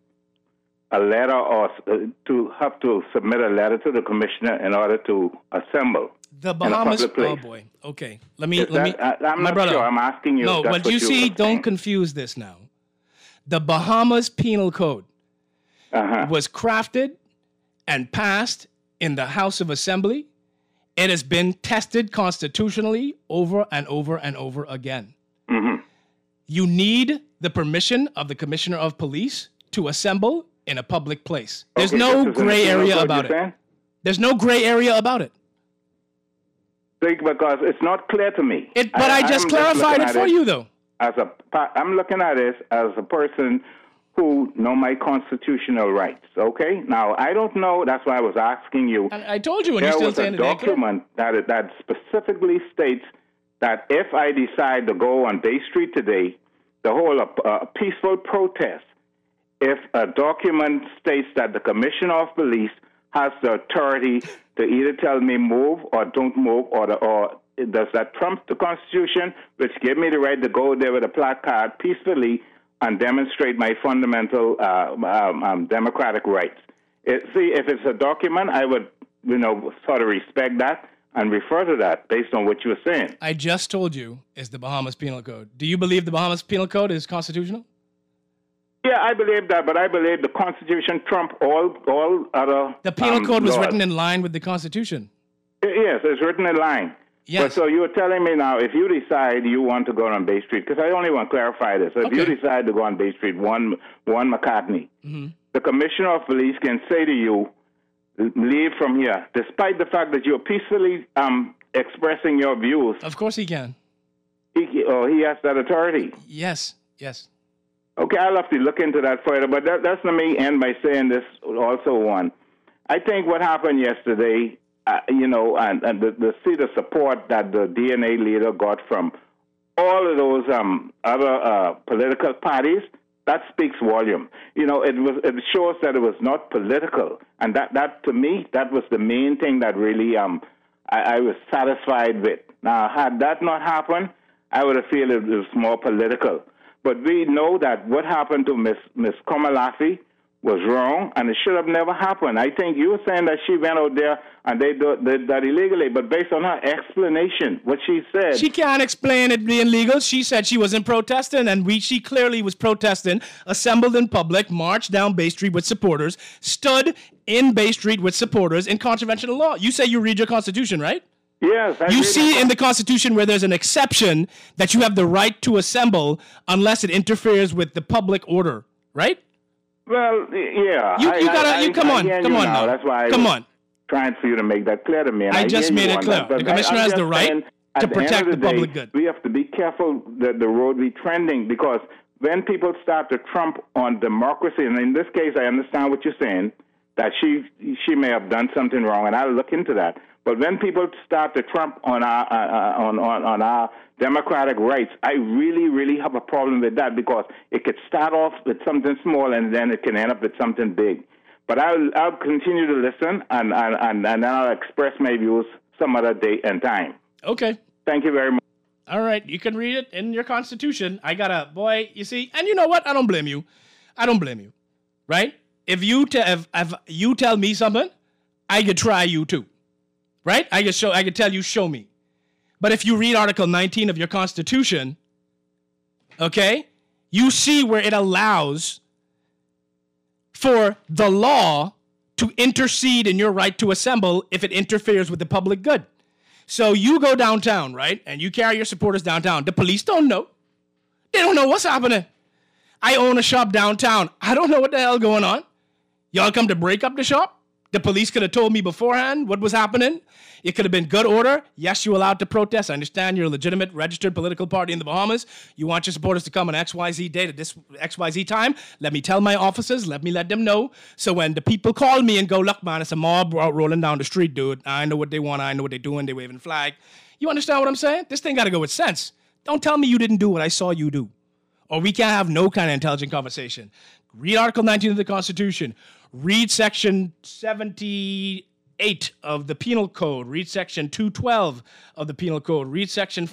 a letter or to have to submit a letter to the commissioner in order to assemble? The Bahamas. Oh boy. Okay. Let me. I'm my not brother, sure. I'm asking you. No, but you see, don't confuse this now. The Bahamas Penal Code was crafted and passed in the House of Assembly. It has been tested constitutionally over and over and over again. Mm-hmm. You need the permission of the Commissioner of Police to assemble in a public place. There's no gray area about it. There's no gray area about it. Because it's not clear to me. But I just clarified it for you, though. I'm looking at it as a person who know my constitutional rights, okay? Now, I don't know. That's why I was asking you. And I told you, and you still saying it. There was a document that specifically states that if I decide to go on Bay Street today, the whole peaceful protest, if a document states that the Commissioner of Police has the authority to either tell me move or don't move, or does that trump the Constitution, which gave me the right to go there with a placard peacefully and demonstrate my fundamental democratic rights? See, if it's a document, I would, sort of respect that and refer to that based on what you were saying. I just told you is the Bahamas Penal Code. Do you believe the Bahamas Penal Code is constitutional? Yeah, I believe that, but I believe the Constitution trump all other. The Penal Code was laws. written in line with the Constitution. Yes, it's written in line. Yes. But so you're telling me now, if you decide you want to go on Bay Street, because I only want to clarify this. If you decide to go on Bay Street, one McCartney, the Commissioner of Police can say to you, leave from here, despite the fact that you're peacefully expressing your views. Of course he can. He has that authority. Yes. Okay, I'll have to look into that further, but that's let me end by saying this also, one. I think what happened yesterday, and the support that the DNA leader got from all of those other political parties, that speaks volume. It shows that it was not political, and that to me, that was the main thing that really I was satisfied with. Now, had that not happened, I would have felt it was more political. But we know that what happened to Miss Komalafi was wrong, and it should have never happened. I think you were saying that she went out there and they did that illegally, but based on her explanation, what she said... She can't explain it being legal. She said she wasn't protesting, and she clearly was protesting, assembled in public, marched down Bay Street with supporters, stood in Bay Street with supporters in contravention of law. You say you read your Constitution, right? Yes. You see in the Constitution where there's an exception that you have the right to assemble unless it interferes with the public order, right? Well, yeah. Come on now. That's why come on. Trying for you to make that clear to me. And I just made it clear. The commissioner has the right to protect the public good. We have to be careful that the road be trending, because when people start to trump on democracy, and in this case, I understand what you're saying, that she may have done something wrong, and I'll look into that. But when people start to trump on our democratic rights, I really, really have a problem with that, because it could start off with something small and then it can end up with something big. But I'll continue to listen and then I'll express my views some other day and time. Okay. Thank you very much. All right. You can read it in your Constitution. You see, and you know what? I don't blame you. Right? If you tell me something, I could try you too. Right? I could tell you, show me. But if you read Article 19 of your Constitution, okay, you see where it allows for the law to intercede in your right to assemble if it interferes with the public good. So you go downtown, right, and you carry your supporters downtown. The police don't know. They don't know what's happening. I own a shop downtown. I don't know what the hell going on. Y'all come to break up the shop? The police could have told me beforehand what was happening. It could have been good order. Yes, you're allowed to protest. I understand you're a legitimate registered political party in the Bahamas. You want your supporters to come on XYZ date at this XYZ time. Let me tell my officers. Let them know. So when the people call me and go, look, man, it's a mob rolling down the street, dude. I know what they want. I know what they're doing. They're waving a flag. You understand what I'm saying? This thing got to go with sense. Don't tell me you didn't do what I saw you do. or we can't have no kind of intelligent conversation. Read Article 19 of the Constitution. Read Section 78 of the Penal Code. Read Section 212 of the Penal Code. Read Section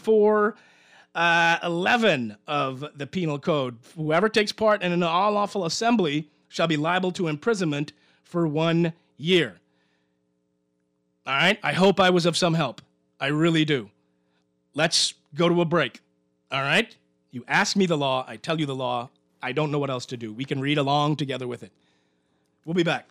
411 of the Penal Code. Whoever takes part in an unlawful assembly shall be liable to imprisonment for 1 year. All right? I hope I was of some help. I really do. Let's go to a break. All right? You ask me the law, I tell you the law. I don't know what else to do. We can read along together with it. We'll be back.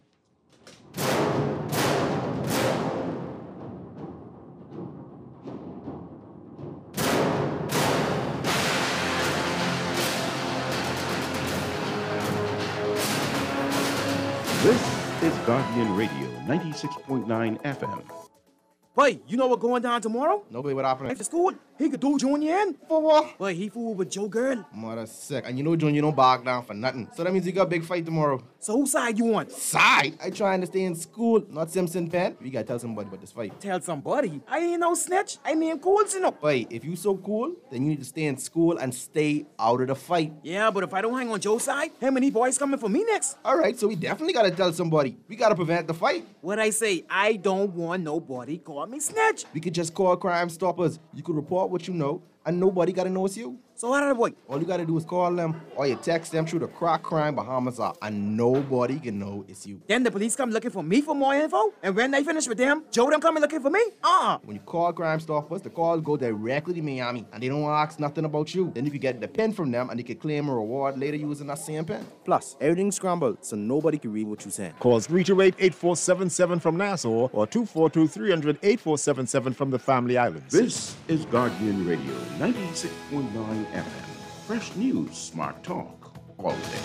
This is Guardian Radio 96.9 FM. Boy, you know what going down tomorrow? Nobody what happened. After school, he could do Junior in. For what? Boy, he fooled with Joe Girl. Mother sick. And you know Junior don't back down for nothing. So that means you got a big fight tomorrow. So whose side you want? Side? I trying to stay in school, not Simpson Pen. We gotta tell somebody about this fight. Tell somebody? I ain't no snitch. I mean cool, you know. Boy, if you so cool, then you need to stay in school and stay out of the fight. Yeah, but if I don't hang on Joe's side, how many boys coming for me next? All right, so we definitely gotta tell somebody. We gotta prevent the fight. What I say, I don't want nobody call me snitch. We could just call Crime Stoppers. You could report what you know, and nobody gotta know it's you. So how did I boy? All you gotta do is call them, or you text them through the Crack Crime Bahamas app, and nobody can know it's you. Then the police come looking for me for more info, and when they finish with them, Joe them coming looking for me? When you call Crime Stoppers, the call go directly to Miami, and they don't ask nothing about you. Then you can get the pen from them, and you can claim a reward later using that same pen. Plus, everything's scrambled, so nobody can read what you're saying. Call 328-8477 from Nassau or 242-300-8477 from the Family Islands. This is Guardian Radio 96.9 FM. Fresh news, smart talk, all day.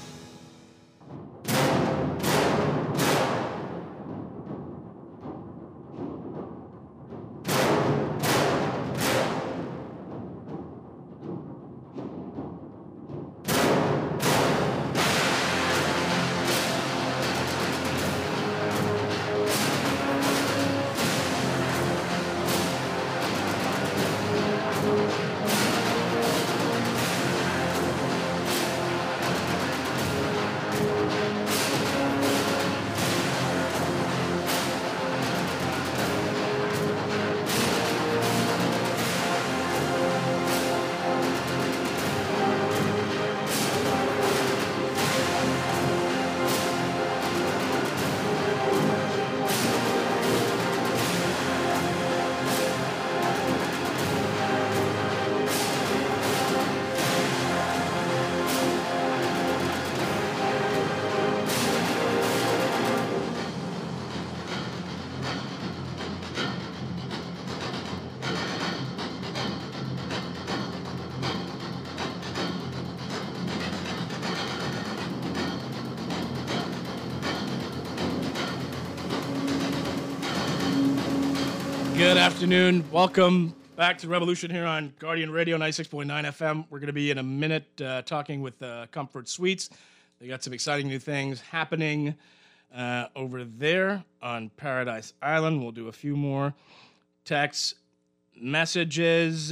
Good afternoon. Welcome back to Revolution here on Guardian Radio 96.9 FM. We're going to be in a minute talking with Comfort Suites. They got some exciting new things happening over there on Paradise Island. We'll do a few more text messages.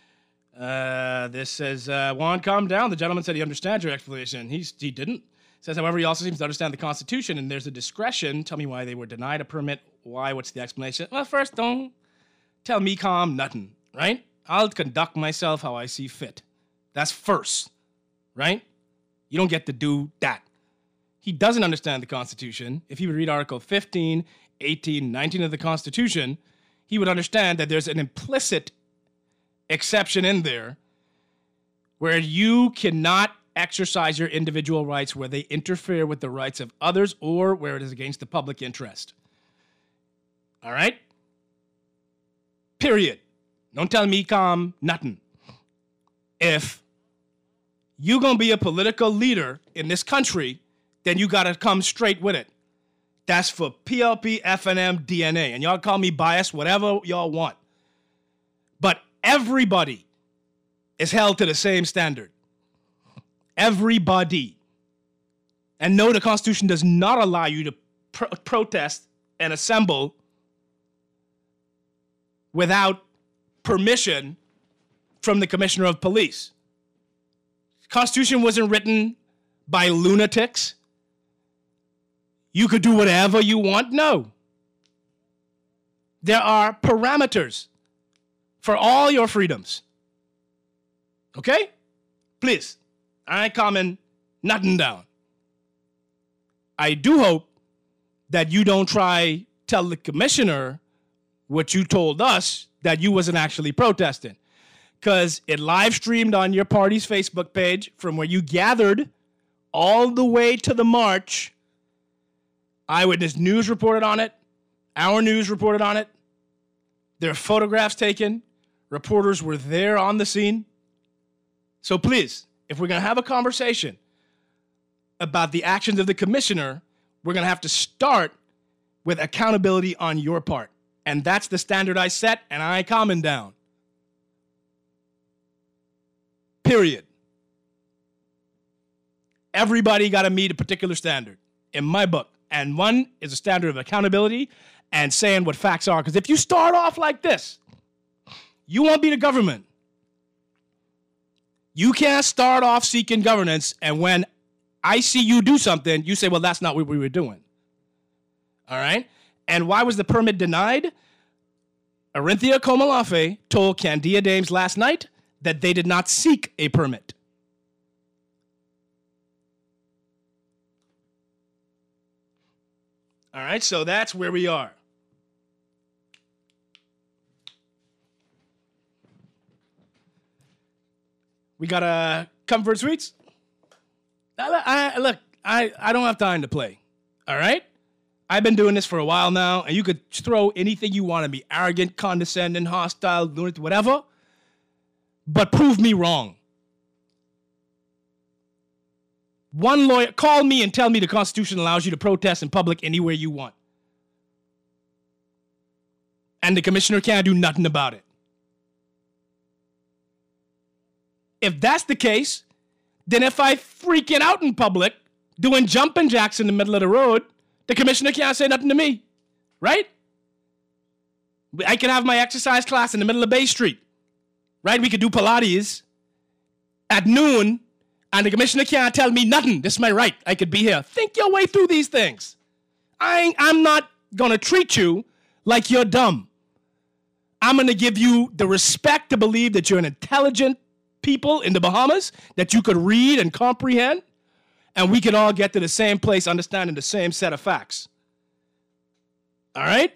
This says, Juan, calm down. The gentleman said he understands your explanation. He didn't. Says, however, he also seems to understand the Constitution, and there's a discretion. Tell me why they were denied a permit. Why? What's the explanation? Well, first, don't tell me calm nothing, right? I'll conduct myself how I see fit. That's first, right? You don't get to do that. He doesn't understand the Constitution. If he would read Article 15, 18, 19 of the Constitution, he would understand that there's an implicit exception in there where you cannot exercise your individual rights where they interfere with the rights of others or where it is against the public interest. All right? Period. Don't tell me calm nothing. If you gonna be a political leader in this country, then you gotta come straight with it. That's for PLP, FNM, DNA. And y'all call me biased, whatever y'all want. But everybody is held to the same standard. Everybody. And no, the Constitution does not allow you to protest and assemble without permission from the Commissioner of Police. Constitution wasn't written by lunatics. You could do whatever you want. No. There are parameters for all your freedoms. Okay? Please. I ain't calming nothing down. I do hope that you don't try tell the commissioner what you told us, that you wasn't actually protesting. Because it live streamed on your party's Facebook page from where you gathered all the way to the march. Eyewitness News reported on it. Our News reported on it. There are photographs taken. Reporters were there on the scene. So please, if we're going to have a conversation about the actions of the commissioner, we're going to have to start with accountability on your part. And that's the standard I set, and I ain't calming down. Period. Everybody got to meet a particular standard in my book. And one is a standard of accountability and saying what facts are. Because if you start off like this, you won't be the government. You can't start off seeking governance, and when I see you do something, you say, well, that's not what we were doing. All right? And why was the permit denied? Arinthia Komalafe told Candia Dames last night that they did not seek a permit. All right, so that's where we are. We got a Comfort Suites. Look, I don't have time to play. All right? I've been doing this for a while now, and you could throw anything you want to be arrogant, condescending, hostile, lunatic, whatever, but prove me wrong. One lawyer, call me and tell me the Constitution allows you to protest in public anywhere you want. And the commissioner can't do nothing about it. If that's the case, then if I freaking out in public doing jumping jacks in the middle of the road, the commissioner can't say nothing to me, right? I can have my exercise class in the middle of Bay Street, right? We could do Pilates at noon, and the commissioner can't tell me nothing. This is my right. I could be here. Think your way through these things. I'm not going to treat you like you're dumb. I'm going to give you the respect to believe that you're an intelligent people in the Bahamas, that you could read and comprehend, and we could all get to the same place understanding the same set of facts. All right?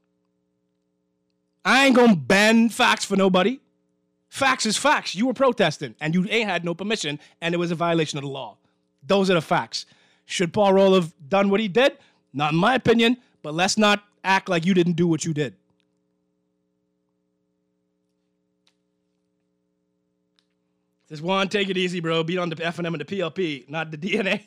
I ain't going to bend facts for nobody. Facts is facts. You were protesting, and you ain't had no permission, and it was a violation of the law. Those are the facts. Should Paul Roll have done what he did? Not in my opinion, but let's not act like you didn't do what you did. Says Juan, take it easy, bro. Beat on the F&M and the PLP, not the DNA.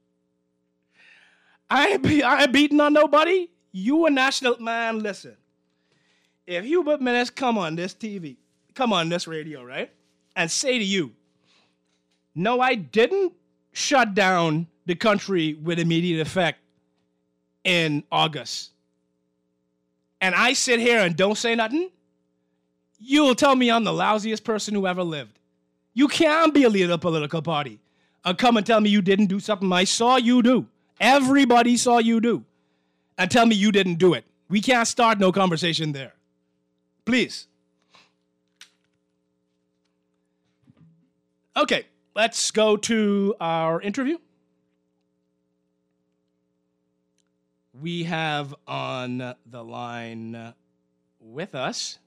I ain't beating on nobody. You a national man. Listen, if Hubert Menes come on this TV, come on this radio, right, and say to you, no, I didn't shut down the country with immediate effect in August, and I sit here and don't say nothing, you'll tell me I'm the lousiest person who ever lived. You can't be a leader of a political party and come and tell me you didn't do something I saw you do. Everybody saw you do. And tell me you didn't do it. We can't start no conversation there. Please. Okay, let's go to our interview. We have on the line with us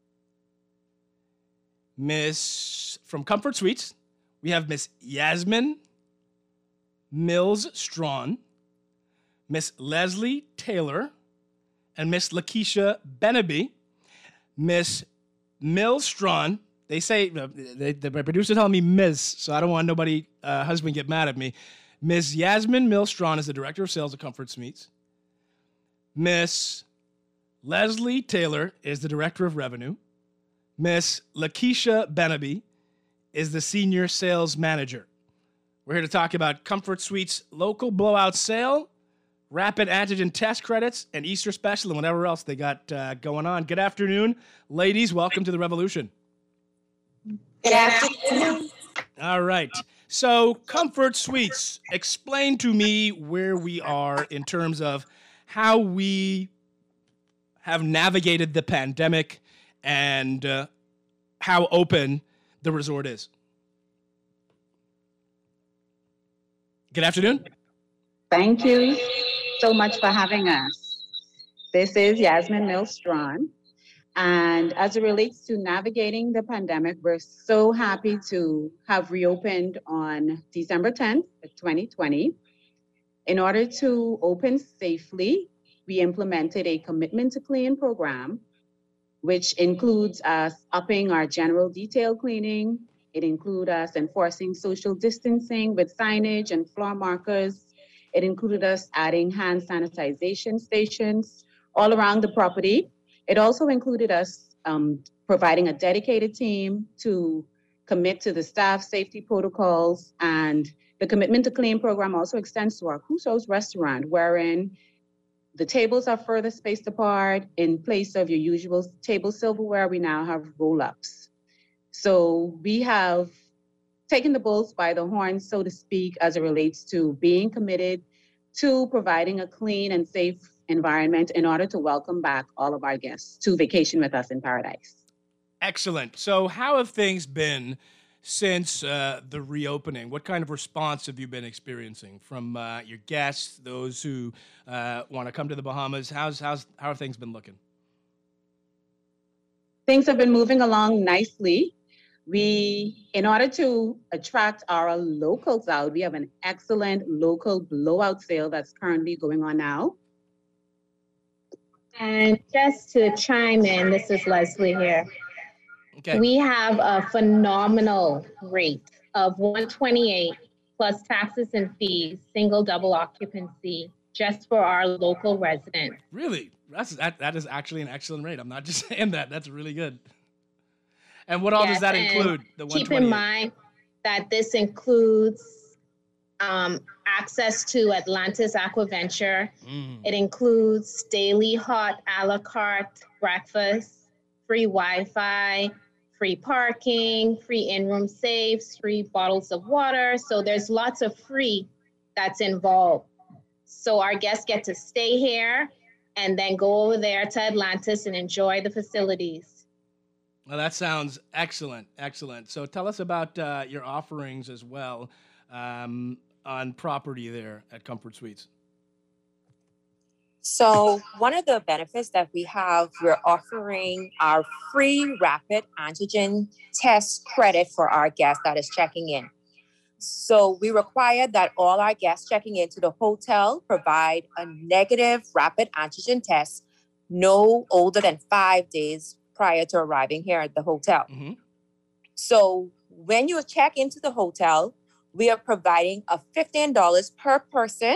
Miss from Comfort Suites. We have Miss Yasmin Mills-Strawn, Miss Leslie Taylor, and Miss Lakeisha Benaby. Miss Mills-Strawn, they say, the producer told me Ms., so I don't want nobody, husband get mad at me. Miss Yasmin Mills-Strawn is the Director of Sales of Comfort Suites. Miss Leslie Taylor is the Director of Revenue. Miss Lakeisha Benaby is the Senior Sales Manager. We're here to talk about Comfort Suites' local blowout sale, rapid antigen test credits, and Easter special, and whatever else they got going on. Good afternoon, ladies. Welcome to the Revolution. Good afternoon. All right. So, Comfort Suites, explain to me where we are in terms of how we have navigated the pandemic and how open the resort is. Good afternoon. Thank you so much for having us. This is Yasmin Mills-Strawn. And as it relates to navigating the pandemic, we're so happy to have reopened on December 10th, 2020. In order to open safely, we implemented a commitment to clean program, which includes us upping our general detail cleaning. It included us enforcing social distancing with signage and floor markers. It included us adding hand sanitization stations all around the property. It also included us providing a dedicated team to commit to the staff safety protocols. And the Commitment to Clean program also extends to our Crusoe's restaurant, wherein the tables are further spaced apart. In place of your usual table silverware, we now have roll-ups. So we have taken the bulls by the horns, so to speak, as it relates to being committed to providing a clean and safe environment in order to welcome back all of our guests to vacation with us in paradise. Excellent. So how have things been since the reopening? What kind of response have you been experiencing from your guests, those who want to come to the Bahamas? How have things been looking? Things have been moving along nicely. In order to attract our locals out, we have an excellent local blowout sale that's currently going on now. And just to chime in, this is Leslie here. Okay. We have a phenomenal rate of $128 plus taxes and fees, single double occupancy, just for our local residents. Really? That is actually an excellent rate. I'm not just saying that. That's really good. And what all does that include? The keep in mind that this includes access to Atlantis Aquaventure. It includes daily hot a la carte breakfast, free Wi-Fi, free parking, free in-room safes, free bottles of water. So there's lots of free that's involved. So our guests get to stay here and then go over there to Atlantis and enjoy the facilities. Well, that sounds excellent. Excellent. So tell us about your offerings as well on property there at Comfort Suites. So one of the benefits that we have, we're offering our free rapid antigen test credit for our guests that is checking in. So we require that all our guests checking into the hotel provide a negative rapid antigen test no older than 5 days prior to arriving here at the hotel. Mm-hmm. So when you check into the hotel, we are providing a $15 per person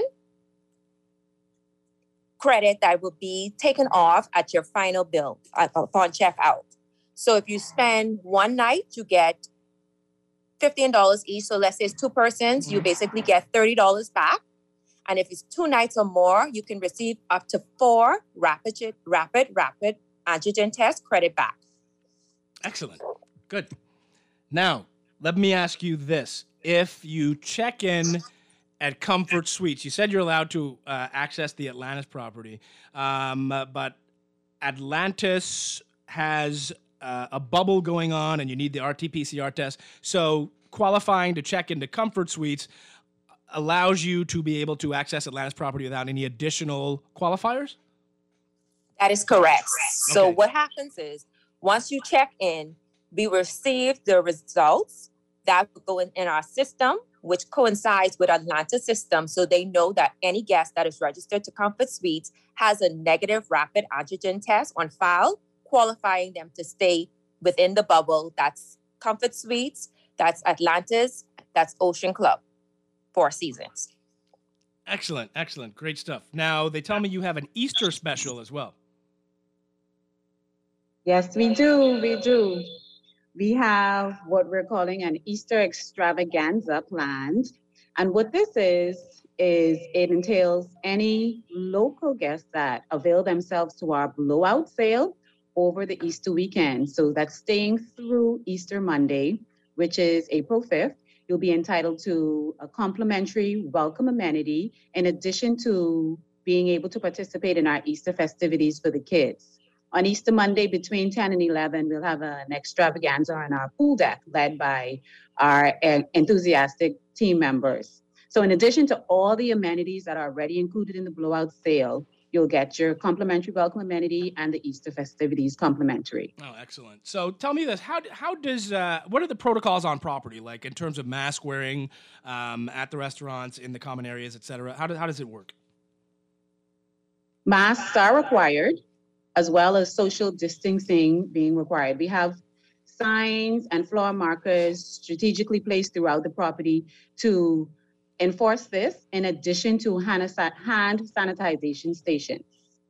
credit that will be taken off at your final bill upon checkout. So if you spend one night, you get $15 each. So let's say it's two persons, you basically get $30 back. And if it's 2 nights or more, you can receive up to 4 rapid antigen test credit back. Excellent. Good. Now, let me ask you this. If you check in at Comfort Suites, you said you're allowed to access the Atlantis property, but Atlantis has a bubble going on and you need the RT-PCR test. So qualifying to check into Comfort Suites allows you to be able to access Atlantis property without any additional qualifiers? That is correct. So Okay. what happens is, once you check in, we receive the results that will go in our system, which coincides with Atlantis system. So they know that any guest that is registered to Comfort Suites has a negative rapid antigen test on file, qualifying them to stay within the bubble. That's Comfort Suites, that's Atlantis, that's Ocean Club, 4 seasons. Excellent, excellent. Great stuff. Now, they tell me you have an Easter special as well. Yes, we do. We do. We have what we're calling an Easter extravaganza planned. And what this is it entails any local guests that avail themselves to our blowout sale over the Easter weekend. So that's staying through Easter Monday, which is April 5th. you'll be entitled to a complimentary welcome amenity in addition to being able to participate in our Easter festivities for the kids. On Easter Monday between 10 and 11, we'll have an extravaganza on our pool deck led by our enthusiastic team members. So in addition to all the amenities that are already included in the blowout sale, you'll get your complimentary welcome amenity and the Easter festivities complimentary. Oh, excellent. So tell me this, how does, what are the protocols on property, like in terms of mask wearing at the restaurants, in the common areas, et cetera? How does it work? Masks are required, as well as social distancing being required. We have signs and floor markers strategically placed throughout the property to enforce this, in addition to hand sanitization stations.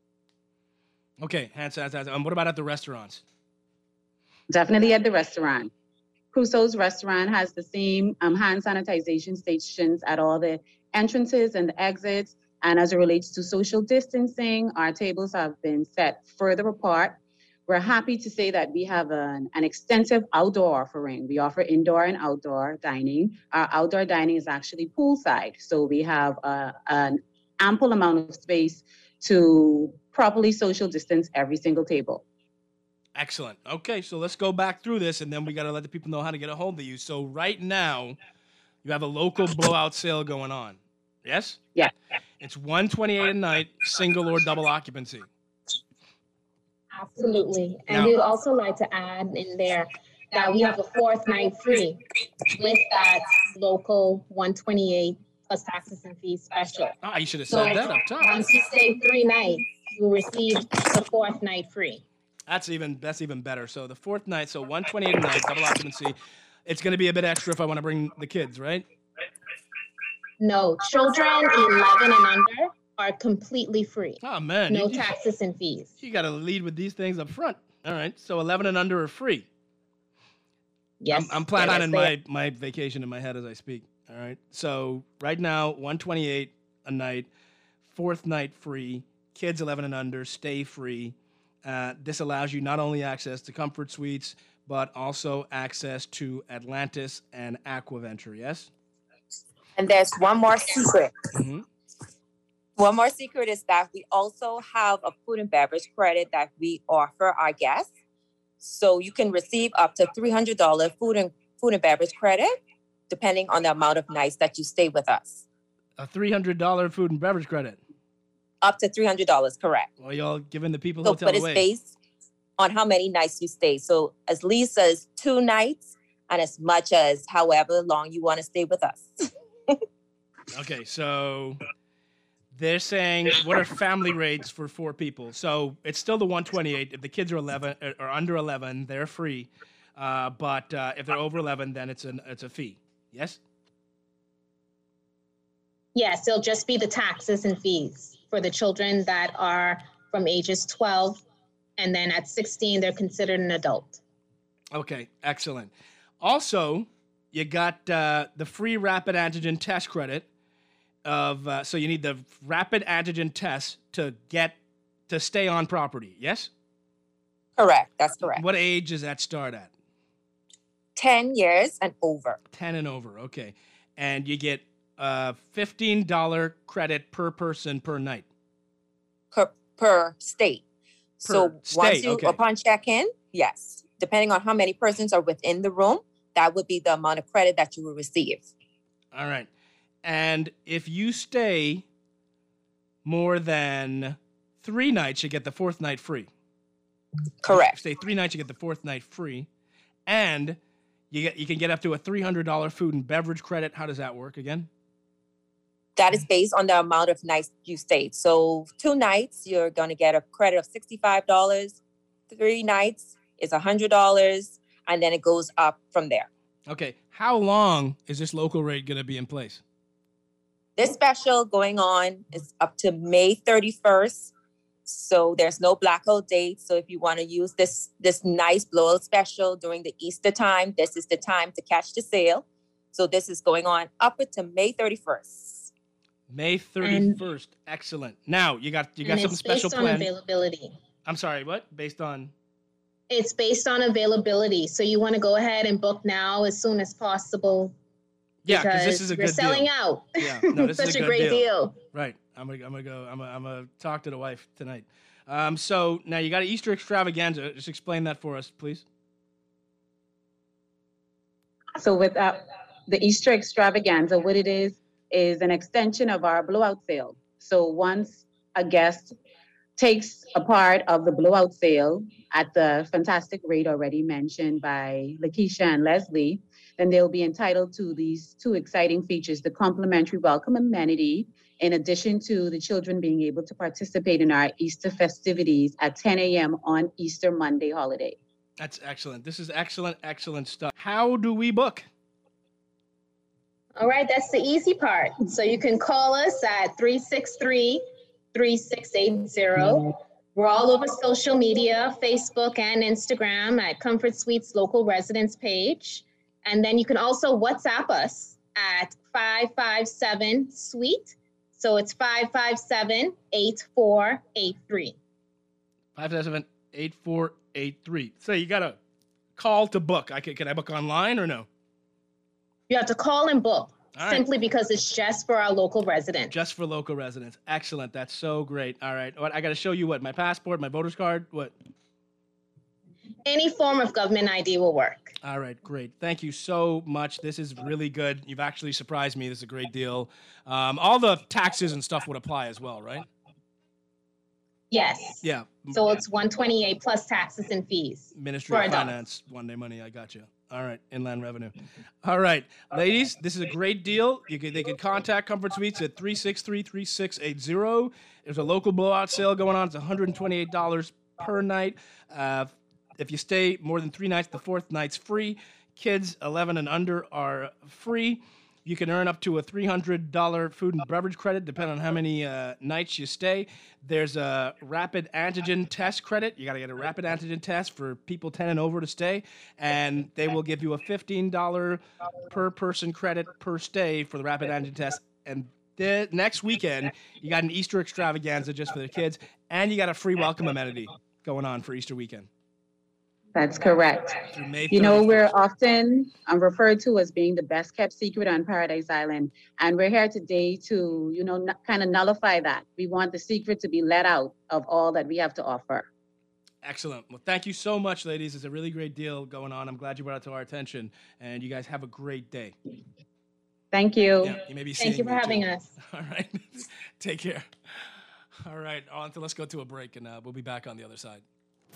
Okay, hand sanitizer. And what about at the restaurants? Definitely at the restaurant. Crusoe's restaurant has the same hand sanitization stations at all the entrances and the exits. And as it relates to social distancing, our tables have been set further apart. We're happy to say that we have an extensive outdoor offering. We offer indoor and outdoor dining. Our outdoor dining is actually poolside. So we have an ample amount of space to properly social distance every single table. Excellent. Okay, so let's go back through this, and then we got to let the people know how to get a hold of you. So right now, you have a local blowout sale going on. Yes? Yeah. It's $128 a night, single or double occupancy. Absolutely. And we would also like to add in there that we have a fourth night free with that local 128 plus taxes and fees special. Ah, you should have said that up top. Once you stay 3 nights, you receive the fourth night free. That's even better. So the fourth night, so $128 a night, double occupancy. It's going to be a bit extra if I want to bring the kids, right? No, children 11 and under are completely free. Oh, man. No taxes and fees. You got to lead with these things up front. All right. So 11 and under are free. Yes. I'm planning my vacation in my head as I speak. All right. So right now, $128 a night, fourth night free, kids 11 and under, stay free. This allows you not only access to Comfort Suites, but also access to Atlantis and Aquaventure, yes? And there's one more secret. Mm-hmm. One more secret is that we also have a food and beverage credit that we offer our guests. So you can receive up to $300 food and beverage credit, depending on the amount of nights that you stay with us. A $300 food and beverage credit. Up to $300, correct. Well, y'all giving the people hotel but it's away. based on how many nights you stay. So as least as 2 nights and as much as however long you want to stay with us. Okay, so they're saying, what are family rates for 4 people? So it's still the $128. If the kids are 11 or under 11, they're free. But if they're over 11, then it's a fee. Yes? Yes, it'll just be the taxes and fees for the children that are from ages 12, and then at 16, they're considered an adult. Okay, excellent. Also, you got the free rapid antigen test credit so you need the rapid antigen test to stay on property, yes? Correct, that's correct. What age does that start at? 10 years and over. 10 and over, okay. And you get $15 credit per person per night. Per state. Once you, okay. Upon check-in, yes, depending on how many persons are within the room, that would be the amount of credit that you will receive. All right. And if you stay more than 3 nights, you get the 4th night free. Correct. Stay 3 nights, you get the 4th night free. And you can get up to a $300 food and beverage credit. How does that work again? That is based on the amount of nights you stayed. So 2 nights, you're going to get a credit of $65. 3 nights is $100. And then it goes up from there. Okay. How long is this local rate going to be in place? This special going on is up to May 31st. So there's no blackout date. So if you want to use this nice blowout special during the Easter time, this is the time to catch the sale. So this is going on up to May 31st. May 31st. Excellent. Now you got something special planned. Based on availability. I'm sorry, what? Based on? It's based on availability. So you want to go ahead and book now as soon as possible. Yeah, because this is a we're good selling deal. out. Yeah, no, this Such is a good great deal. Right. I'm gonna talk to the wife tonight. So now you got an Easter extravaganza. Just explain that for us, please. So with the Easter extravaganza, what it is an extension of our blowout sale. So once a guest takes a part of the blowout sale at the fantastic rate already mentioned by Lakeisha and Leslie, then they'll be entitled to these two exciting features: the complimentary welcome amenity, in addition to the children being able to participate in our Easter festivities at 10 a.m. on Easter Monday holiday. That's excellent. This is excellent stuff. How do we book? All right, that's the easy part. So you can call us at 363-3680. We're all over social media, Facebook and Instagram at Comfort Suites Local Residence page. And then you can also WhatsApp us at 557-SUITE. So it's 557-8483. 557-8483. So you got to call to book. Can I book online or no? You have to call and book. All right. Simply because it's just for our local residents. Just for local residents. Excellent. That's so great. All right. What I got to show you what? My passport, my voter's card, what? Any form of government ID will work. All right, great. Thank you so much. This is really good. You've actually surprised me. This is a great deal. All the taxes and stuff would apply as well, right? Yes. Yeah. So it's 128 plus taxes and fees. Ministry for of adults. Finance, One Day Money. I got you. All right, Inland Revenue. All right, ladies, this is a great deal. They can contact Comfort Suites at 363-3680. There's a local blowout sale going on. It's $128 per night. If you stay more than 3 nights, the 4th night's free. Kids 11 and under are free. You can earn up to a $300 food and beverage credit, depending on how many nights you stay. There's a rapid antigen test credit. You got to get a rapid antigen test for people 10 and over to stay. And they will give you a $15 per person credit per stay for the rapid antigen test. And the next weekend, you got an Easter extravaganza just for the kids. And you got a free welcome amenity going on for Easter weekend. That's correct. Through May 31st. You know, we're often referred to as being the best kept secret on Paradise Island. And we're here today to, kind of nullify that. We want the secret to be let out of all that we have to offer. Excellent. Well, thank you so much, ladies. It's a really great deal going on. I'm glad you brought it to our attention. And you guys have a great day. Thank you. Yeah, you may be Thank you for having us. All right. Take care. All right. Let's go to a break, and we'll be back on the other side.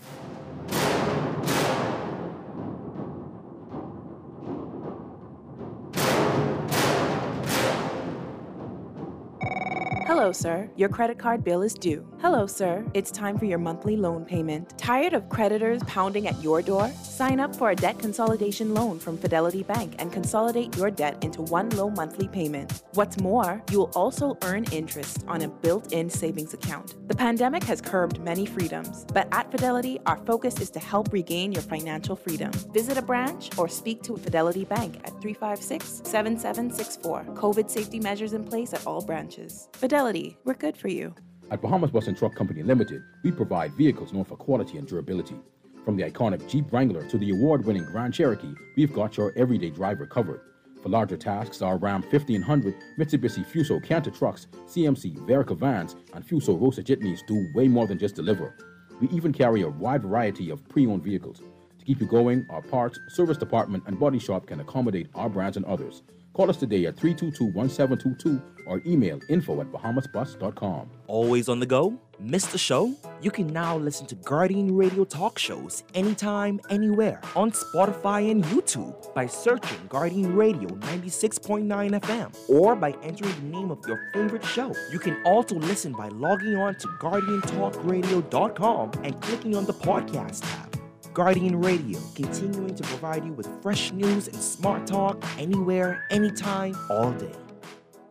Hello, sir. Your credit card bill is due. Hello, sir. It's time for your monthly loan payment. Tired of creditors pounding at your door? Sign up for a debt consolidation loan from Fidelity Bank and consolidate your debt into one low monthly payment. What's more, you will also earn interest on a built-in savings account. The pandemic has curbed many freedoms, but at Fidelity, our focus is to help regain your financial freedom. Visit a branch or speak to Fidelity Bank at 356-7764. COVID safety measures in place at all branches. Fidelity, we're good for you. At Bahamas Bus and Truck Company Limited, we provide vehicles known for quality and durability. From the iconic Jeep Wrangler to the award-winning Grand Cherokee, we've got your everyday driver covered. For larger tasks, our Ram 1500, Mitsubishi Fuso Canter trucks, CMC Verica vans, and Fuso Rosa jitneys do way more than just deliver. We even carry a wide variety of pre-owned vehicles. To keep you going, our parts, service department, and body shop can accommodate our brands and others. Call us today at 322-1722 or email info@bahamasbus.com. Always on the go? Missed the show? You can now listen to Guardian Radio talk shows anytime, anywhere on Spotify and YouTube by searching Guardian Radio 96.9 FM or by entering the name of your favorite show. You can also listen by logging on to GuardianTalkRadio.com and clicking on the podcast tab. Guardian Radio, continuing to provide you with fresh news and smart talk anywhere, anytime, all day.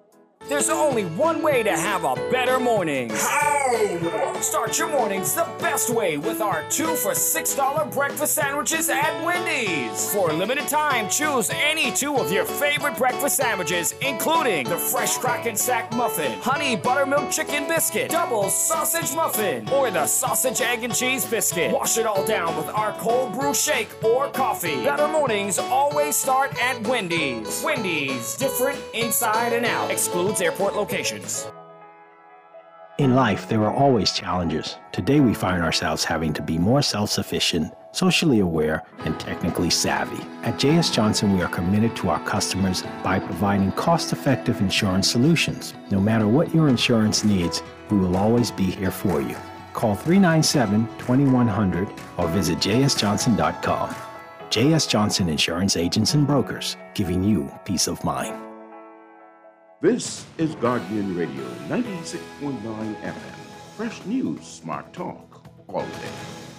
There's only one way to have a better morning. How? Start your mornings the best way with our 2 for $6 breakfast sandwiches at Wendy's. For a limited time, choose any 2 of your favorite breakfast sandwiches, including the fresh Kraken Sack Muffin, honey buttermilk chicken biscuit, double sausage muffin, or the sausage, egg, and cheese biscuit. Wash it all down with our cold brew shake or coffee. Better mornings always start at Wendy's. Wendy's, different inside and out. Excludes airport locations. In life, there are always challenges. Today, we find ourselves having to be more self-sufficient, socially aware, and technically savvy. At J.S. Johnson, we are committed to our customers by providing cost-effective insurance solutions. No matter what your insurance needs, we will always be here for you. Call 397-2100 or visit jsjohnson.com. J.S. Johnson Insurance Agents and Brokers, giving you peace of mind. This is Guardian Radio 96.9 FM. Fresh news, smart talk, all day.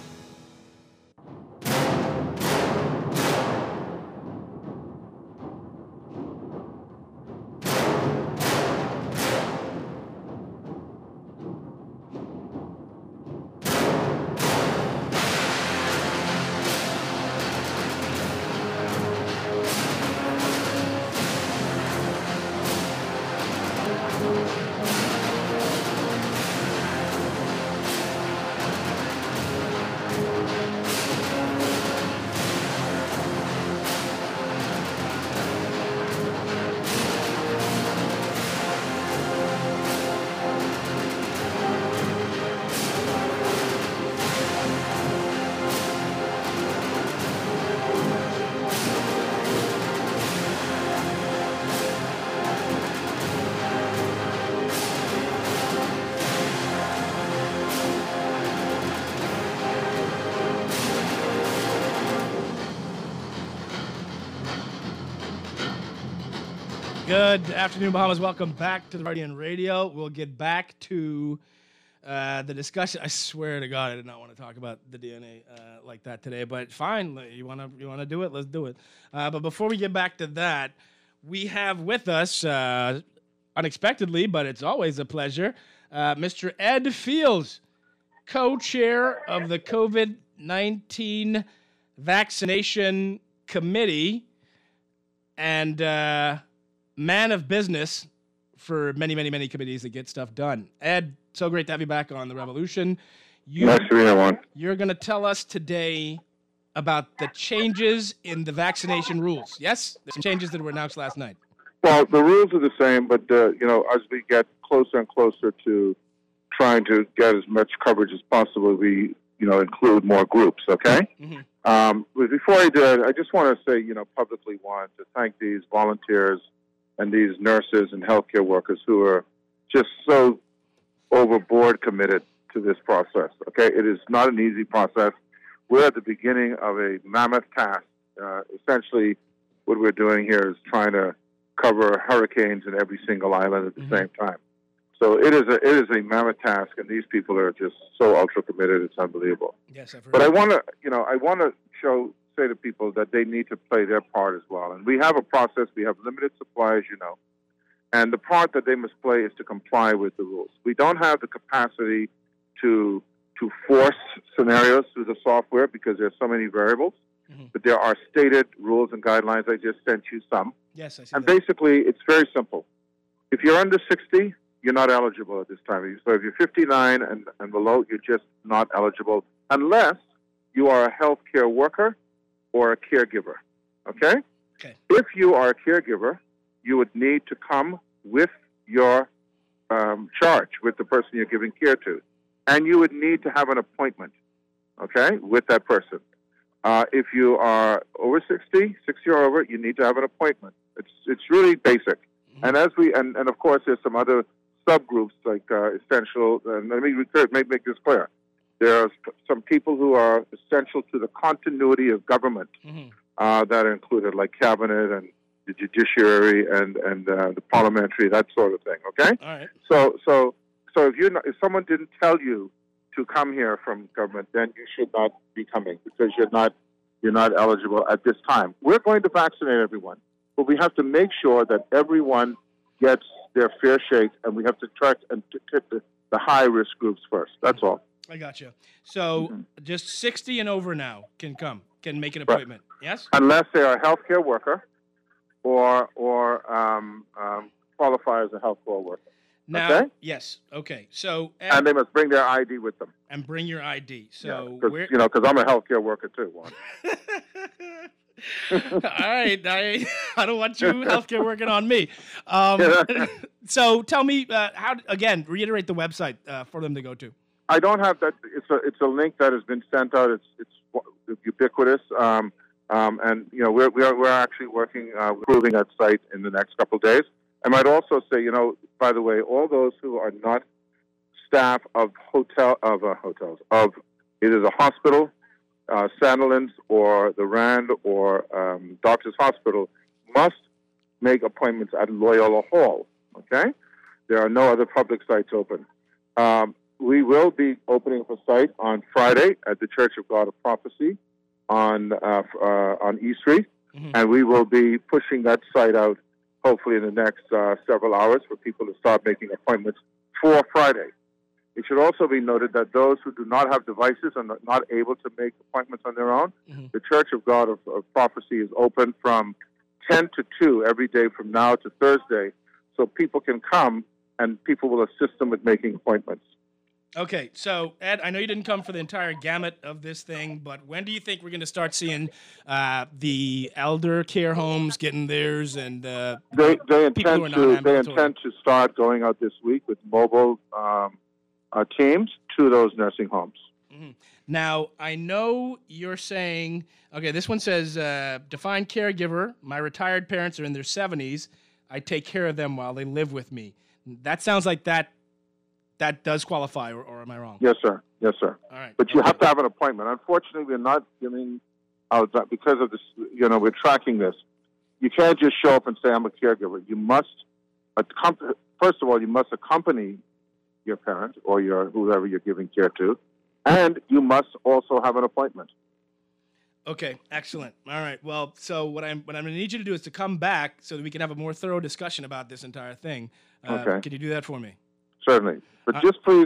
Good afternoon, Bahamas. Welcome back to the Guardian Radio. We'll get back to the discussion. I swear to God, I did not want to talk about the DNA like that today, but fine. You want to do it? Let's do it. But before we get back to that, we have with us, unexpectedly, but it's always a pleasure, Mr. Ed Fields, co-chair of the COVID-19 Vaccination Committee and man of business for many, many, many committees that get stuff done. Ed, so great to have you back on The Revolution. Nice to be here, Juan. You're going to tell us today about the changes in the vaccination rules. Yes? There's some changes that were announced last night. Well, the rules are the same, but, as we get closer and closer to trying to get as much coverage as possible, we, include more groups, okay? Mm-hmm. But before I do it, I just want to say, publicly want to thank these volunteers and these nurses and healthcare workers who are just so overboard committed to this process, okay? It is not an easy process. We're at the beginning of a mammoth task. Essentially, what we're doing here is trying to cover hurricanes in every single island at the same time. So it is a mammoth task, and these people are just so ultra committed. It's unbelievable. Yes, I've heard. But I want to say to people that they need to play their part as well. And we have a process. We have limited supply, as you know. And the part that they must play is to comply with the rules. We don't have the capacity to force scenarios through the software because there's so many variables. Mm-hmm. But there are stated rules and guidelines. I just sent you some. Yes, I see. And basically, it's very simple. If you're under 60, you're not eligible at this time. So if you're 59 and below, you're just not eligible unless you are a healthcare worker or a caregiver, okay? If you are a caregiver, you would need to come with your charge, with the person you're giving care to, and you would need to have an appointment, okay, with that person. If you are over 60 or over, you need to have an appointment. It's really basic. And and of course, there's some other subgroups like essential. And let me make this clear. There are some people who are essential to the continuity of government that are included, like cabinet and the judiciary and the parliamentary, that sort of thing. Okay. All right. So if someone didn't tell you to come here from government, then you should not be coming because you're not eligible at this time. We're going to vaccinate everyone, but we have to make sure that everyone gets their fair shake, and we have to track and hit the high-risk groups first. That's all. I got you. So just 60 and over now can make an appointment. Right. Yes? Unless they are a healthcare worker or qualify as a healthcare worker. Now, okay? Yes. Okay. So and they must bring their ID with them. And bring your ID. So because I'm a healthcare worker too. All right. I don't want you healthcare working on me. So tell me reiterate the website for them to go to. I don't have that. It's a link that has been sent out. It's ubiquitous. And we're actually working improving that site in the next couple of days. I might also say, by the way, all those who are not staff of hotels of either the hospital, Sandilands, or the Rand, or Doctors Hospital must make appointments at Loyola Hall. Okay, there are no other public sites open. We will be opening a site on Friday at the Church of God of Prophecy on E Street, and we will be pushing that site out hopefully in the next several hours for people to start making appointments for Friday. It should also be noted that those who do not have devices and are not able to make appointments on their own, the Church of God of Prophecy is open from 10 to 2 every day from now to Thursday, so people can come and people will assist them with making appointments. Okay, so Ed, I know you didn't come for the entire gamut of this thing, but when do you think we're going to start seeing the elder care homes getting theirs and they intend to start going out this week with mobile teams to those nursing homes. Now, I know you're saying, okay, this one says, defined caregiver, my retired parents are in their 70s, I take care of them while they live with me. That sounds like that does qualify, or am I wrong? Yes, sir. Yes, sir. All right. But you have to have an appointment. Unfortunately, we're not giving out that because of this. We're tracking this. You can't just show up and say I'm a caregiver. You must, first of all, you must accompany your parent or whoever you're giving care to, and you must also have an appointment. Okay, excellent. All right. Well, so what I'm going to need you to do is to come back so that we can have a more thorough discussion about this entire thing. Okay. Can you do that for me? Certainly. But just please,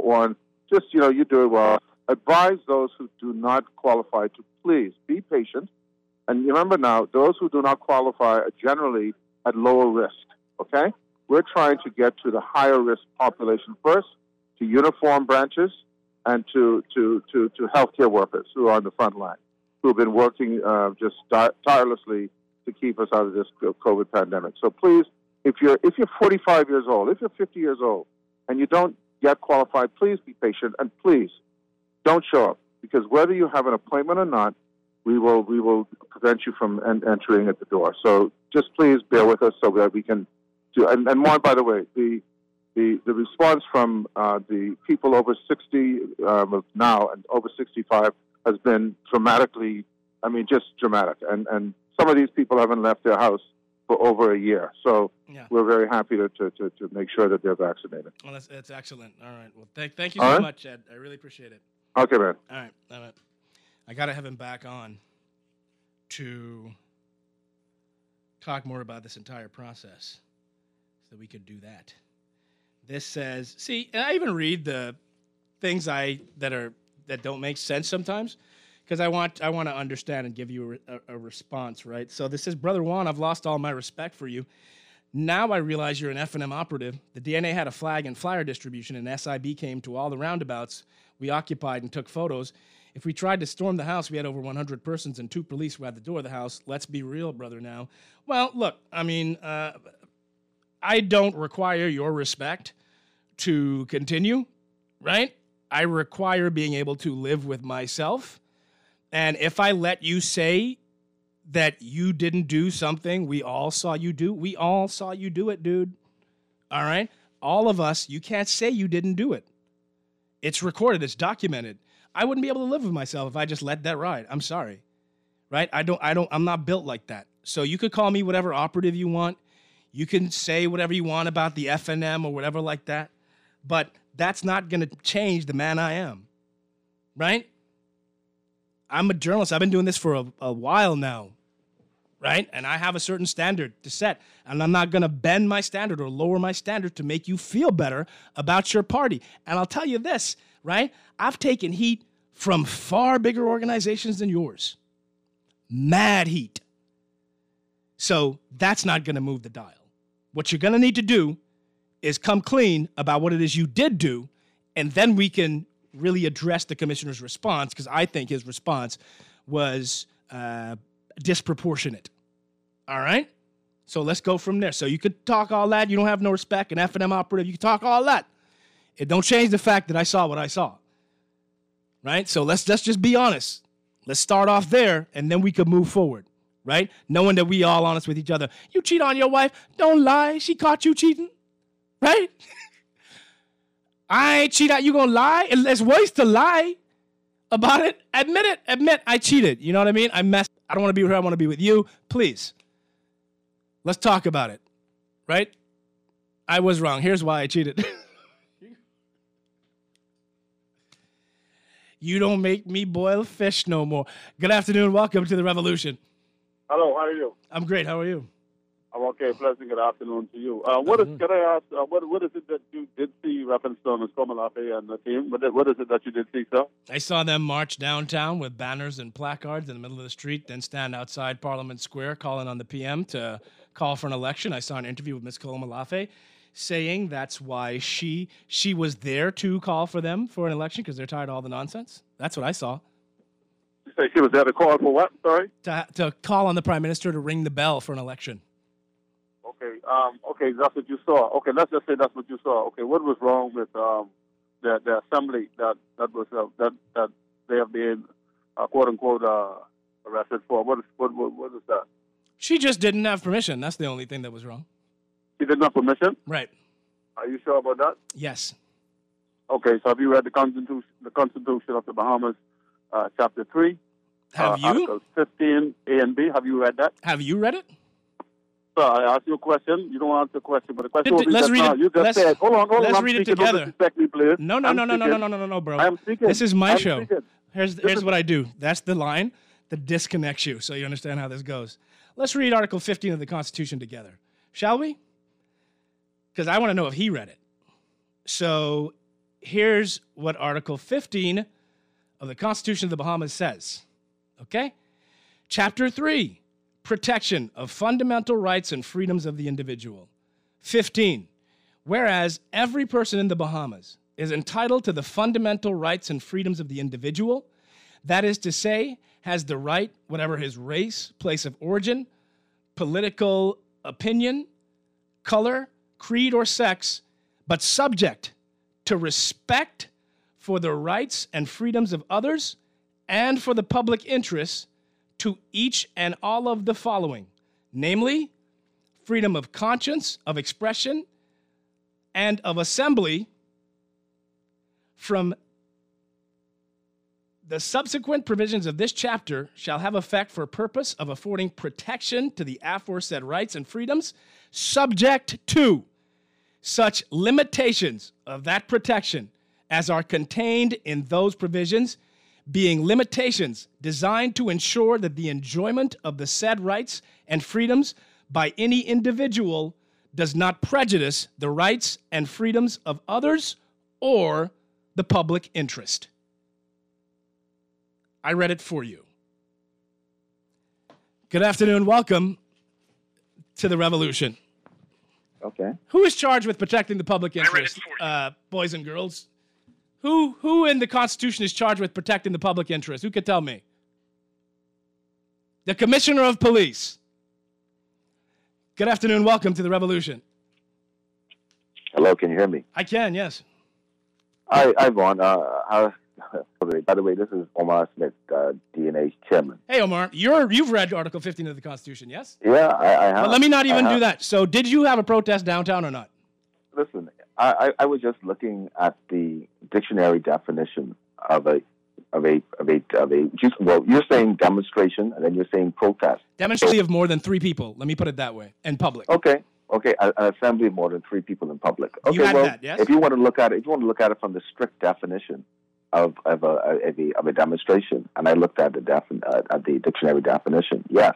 you do it well. Advise those who do not qualify to please be patient. And remember now, those who do not qualify are generally at lower risk, okay? We're trying to get to the higher risk population first, to uniform branches, and to healthcare workers who are on the front line, who have been working just tirelessly to keep us out of this COVID pandemic. So please, if you're 45 years old, if you're 50 years old, and you don't get qualified, please be patient, and please don't show up, because whether you have an appointment or not, we will prevent you from entering at the door. So just please bear with us so that we can do. And more, by the way, the response from the people over 60 now and over 65 has been dramatically, just dramatic. And some of these people haven't left their house for over a year. So we're very happy to make sure that they're vaccinated. Well, that's excellent. All right. Well, thank you so much, Ed. I really appreciate it. Okay, man. All right. I got to have him back on to talk more about this entire process so we could do that. This says, see, and I even read the things that don't make sense sometimes, because I want to understand and give you a response, right? So this says, Brother Juan, I've lost all my respect for you. Now I realize you're an F&M operative. The DNA had a flag and flyer distribution, and SIB came to all the roundabouts we occupied and took photos. If we tried to storm the house, we had over 100 persons and 2 police were at the door of the house. Let's be real, brother, now. Well, look, I don't require your respect to continue, right? I require being able to live with myself. And if I let you say that you didn't do something we all saw you do it, dude. All right? All of us, you can't say you didn't do it. It's recorded, it's documented. I wouldn't be able to live with myself if I just let that ride. I'm sorry. Right? I'm not built like that. So you could call me whatever operative you want. You can say whatever you want about the F&M or whatever like that. But that's not going to change the man I am. Right? I'm a journalist. I've been doing this for a while now. right? And I have a certain standard to set, and I'm not going to bend my standard or lower my standard to make you feel better about your party. And I'll tell you this, right? I've taken heat from far bigger organizations than yours. Mad heat. So that's not going to move the dial. What you're going to need to do is come clean about what it is you did do, and then we can really address the commissioner's response, because I think his response was disproportionate. All right? So let's go from there. So you could talk all that. You don't have no respect, an F&M operative. You can talk all that. It don't change the fact that I saw what I saw. Right? So let's just be honest. Let's start off there, and then we could move forward. Right? Knowing that we all honest with each other. You cheat on your wife. Don't lie. She caught you cheating. Right? I ain't cheat out. You gonna lie? It's worse to lie about it. Admit it. Admit I cheated. You know what I mean? I messed. I don't want to be with her. I want to be with you. Please. Let's talk about it. Right? I was wrong. Here's why I cheated. You don't make me boil fish no more. Good afternoon. Welcome to the revolution. Hello. How are you? I'm great. How are you? I'm okay. Pleasant good afternoon to you. Can I ask, what is it that you did see reference to Ms. Komalafe and the team? What is it that you did see, sir? I saw them march downtown with banners and placards in the middle of the street, then stand outside Parliament Square calling on the PM to call for an election. I saw an interview with Ms. Komalafe saying that's why she was there to call for them for an election because they're tired of all the nonsense. That's what I saw. You say she was there to call for what? Sorry? To call on the Prime Minister to ring the bell for an election. Okay, that's what you saw. Okay, let's just say that's what you saw. Okay, what was wrong with the assembly that they have been quote unquote arrested for? What is that? She just didn't have permission. That's the only thing that was wrong. She didn't have permission? Right. Are you sure about that? Yes. Okay, so have you read the Constitution of the Bahamas, Chapter 3? Have you? Articles 15, A and B. Have you read that? Have you read it? So I asked you a question. You don't answer the question, but the question was let's read it. You just said, hold on. Let's read it together. Don't disrespect me, please. No, bro. I'm speaking. This is my show. Here's what I do. That's the line that disconnects you, so you understand how this goes. Let's read Article 15 of the Constitution together, shall we? Because I want to know if he read it. So here's what Article 15 of the Constitution of the Bahamas says. Okay? Chapter 3. Protection of fundamental rights and freedoms of the individual. 15. Whereas every person in the Bahamas is entitled to the fundamental rights and freedoms of the individual, that is to say, has the right, whatever his race, place of origin, political opinion, color, creed, or sex, but subject to respect for the rights and freedoms of others and for the public interest to each and all of the following, namely, freedom of conscience, of expression, and of assembly. From the subsequent provisions of this chapter shall have effect for purpose of affording protection to the aforesaid rights and freedoms, subject to such limitations of that protection as are contained in those provisions, being limitations designed to ensure that the enjoyment of the said rights and freedoms by any individual does not prejudice the rights and freedoms of others or the public interest. I read it for you. Good afternoon. Welcome to the revolution. Okay. Who is charged with protecting the public interest, boys and girls? Who in the Constitution is charged with protecting the public interest? Who could tell me? The Commissioner of Police. Good afternoon. Welcome to the revolution. Hello, can you hear me? I can, yes. Hi, Vaughn. By the way, this is Omar Smith, DNA's chairman. Hey, Omar. You've read Article 15 of the Constitution, yes? Yeah, I have. But let me not even do that. So did you have a protest downtown or not? Listen, I was just looking at the dictionary definition of a well, you're saying demonstration and then you're saying protest. Demonstration of more than 3 people. Let me put it that way. In public. Okay, an assembly of more than 3 people in public. Okay, you had that, yes? If you want to look at it, from the strict definition of a demonstration, and I looked at the dictionary definition, yes.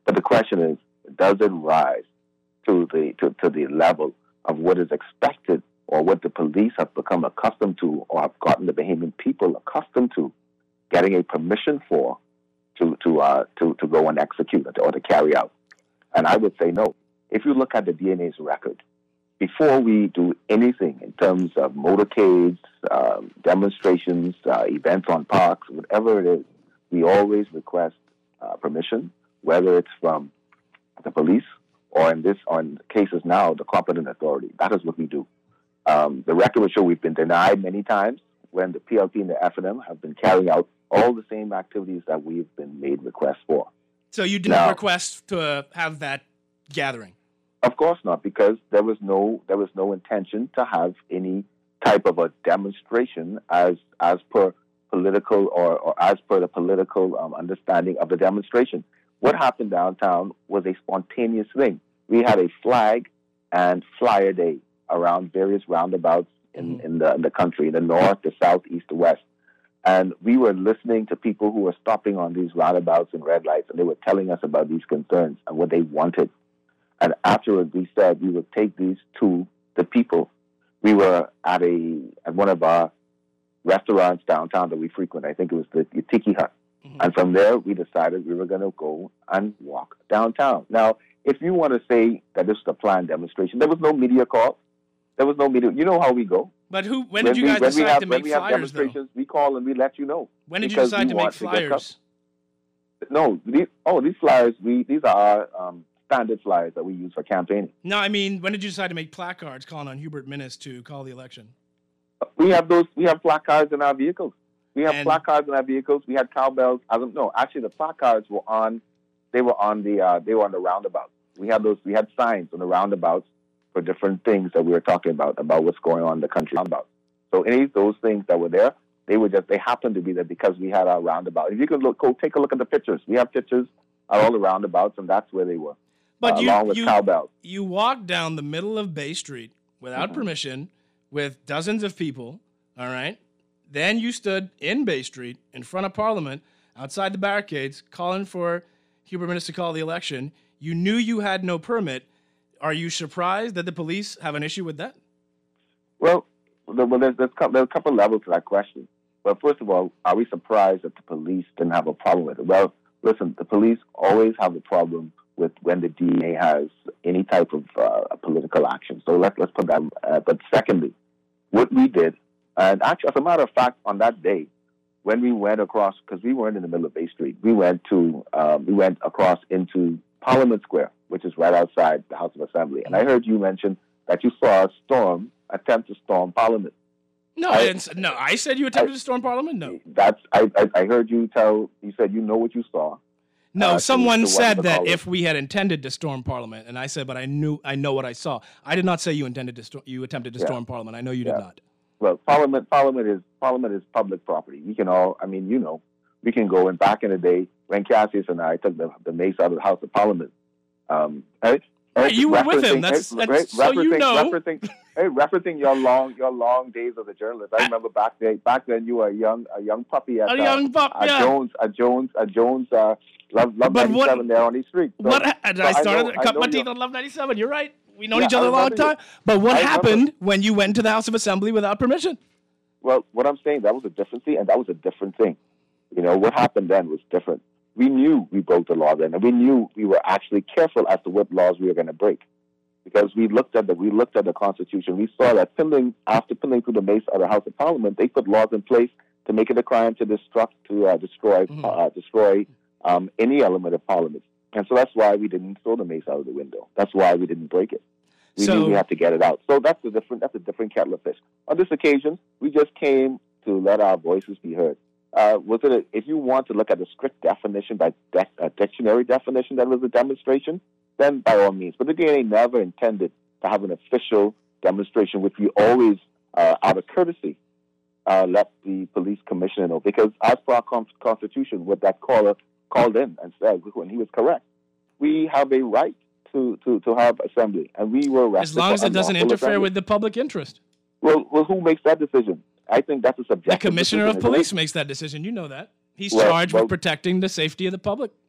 But the question is, does it rise to the level of what is expected or what the police have become accustomed to or have gotten the Bahamian people accustomed to getting a permission for to go and execute or to carry out? And I would say no. If you look at the DNA's record, before we do anything in terms of motorcades, demonstrations, events on parks, whatever it is, we always request permission, whether it's from the police or in cases now, the competent authority. That is what we do. The record will show we've been denied many times when the PLP and the FNM have been carrying out all the same activities that we've been made requests for. So you didn't request to have that gathering? Of course not, because there was no intention to have any type of a demonstration as per political or as per the political understanding of the demonstration. What happened downtown was a spontaneous thing. We had a flag and flyer day around various roundabouts in the country, the north, the south, east, the west. And we were listening to people who were stopping on these roundabouts and red lights, and they were telling us about these concerns and what they wanted. And afterwards, we said we would take these to the people. We were at one of our restaurants downtown that we frequent. I think it was the Tiki Hut. And from there, we decided we were going to go and walk downtown. Now, if you want to say that this was a planned demonstration, there was no media call. There was no media. You know how we go. But when did you guys decide to make flyers, though? Demonstrations, we call and we let you know. When did you decide to make flyers? These flyers, these are our standard flyers that we use for campaigning. No, I mean, when did you decide to make placards calling on Hubert Minnis to call the election? We have placards in our vehicles. We have placards in our vehicles. We had cowbells. Actually, the placards were on. They were on the roundabouts. We had signs on the roundabouts for different things that we were talking about what's going on in the country roundabout. So any of those things that were there, they happened to be there because we had our roundabout. If you could go take a look at the pictures. We have pictures at all the roundabouts, and that's where they were. But along with cowbells. You walked down the middle of Bay Street without permission with dozens of people, all right? Then you stood in Bay Street in front of Parliament outside the barricades calling for Hubert Minnis to call the election. You knew you had no permit. Are you surprised that the police have an issue with that? Well, there's a couple levels to that question. Well, first of all, are we surprised that the police didn't have a problem with it? Well, listen, the police always have a problem with when the DA has any type of political action. So let's put that. But secondly, what we did, and actually, as a matter of fact, on that day, when we went across, because we weren't in the middle of Bay Street, we went across into Parliament Square, which is right outside the House of Assembly. And I heard you mention that you saw a attempt to storm Parliament. No, I didn't. No, I said you attempted to storm Parliament. No, I heard you said you know what you saw. No, someone said that if we had intended to storm Parliament, and I said, but I know what I saw. I did not say you attempted to storm Parliament. I know you did not. Well, Parliament is public property. We can all, we can go. And back in the day when Cassius and I took the mace out of the House of Parliament, right? You were with him. That's so you know. Referencing your long days as a journalist. I remember back then you were a young puppy at Jones Love 97 there on these streets. So, I started to cut my teeth on Love 97. You're right. We've known each other a long time. But what happened when you went to the House of Assembly without permission? Well, what I'm saying, that was a different thing, and that was a different thing. What happened then was different. We knew we broke the law then, and we knew we were actually careful as to what laws we were going to break, because we looked at the Constitution. We saw that after pinning through the mace of the House of Parliament, they put laws in place to make it a crime to destroy any element of Parliament. And so that's why we didn't throw the mace out of the window. That's why we didn't break it. We knew we had to get it out. So that's a different kettle of fish. On this occasion, we just came to let our voices be heard. If you want to look at the strict definition, by dictionary definition, that was a demonstration, then by all means. But the DNA never intended to have an official demonstration, which we always, out of courtesy, let the police commissioner know. Because as per our Constitution, what that caller called in and said, when he was correct, we have a right to have assembly, and we were arrested. As long as it doesn't interfere with the public interest. Well, who makes that decision? I think that's a subjective The commissioner decision, of police makes that decision. You know that. He's charged with protecting the safety of the public.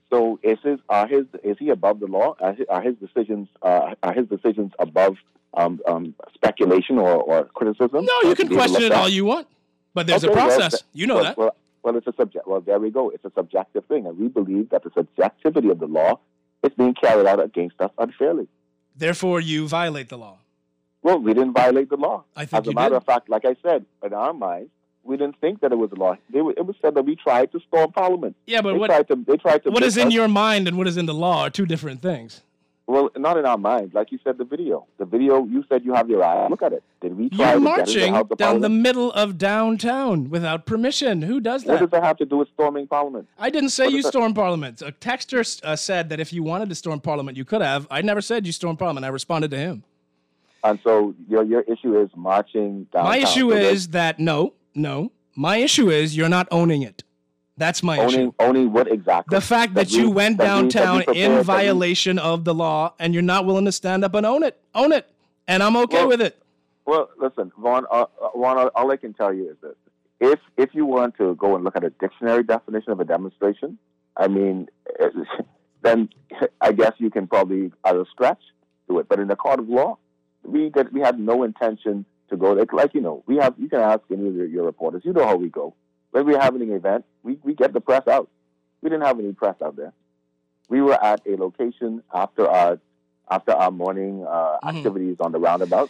So is he above the law? Are his decisions above speculation or criticism? No, you can question it all you want, but there's a process. You know that. Well, it's a subject. Well, there we go. It's a subjective thing, and we believe that the subjectivity of the law is being carried out against us unfairly. Therefore, you violate the law. Well, we didn't violate the law. I think As a matter of fact, like I said, in our minds, we didn't think that it was a law. It was said that we tried to storm Parliament. Yeah, but they tried to. What is in your mind and what is in the law are two different things. Well, not in our minds. Like you said, the video, you said you have your eye. Look at it. Did we try You're to marching get in the House of down the Parliament? middle of downtown without permission. Who does that? What does that have to do with storming Parliament? I didn't say you stormed Parliament. A texter said that if you wanted to storm Parliament, you could have. I never said you stormed Parliament. I responded to him. And so your issue is marching downtown. My issue is that no. My issue is you're not owning it. That's my issue. Owning what exactly? The fact that you went downtown in violation of the law and you're not willing to stand up and own it. Own it. And I'm okay with it. Well, listen, Vaughn, all I can tell you is this. If you want to go and look at a dictionary definition of a demonstration, I mean, then I guess you can probably out of stretch do it. But in the court of law, we had no intention to go there. Like, you can ask any of your reporters. You know how we go. When we're having an event, we get the press out. We didn't have any press out there. We were at a location after our morning activities on the roundabout.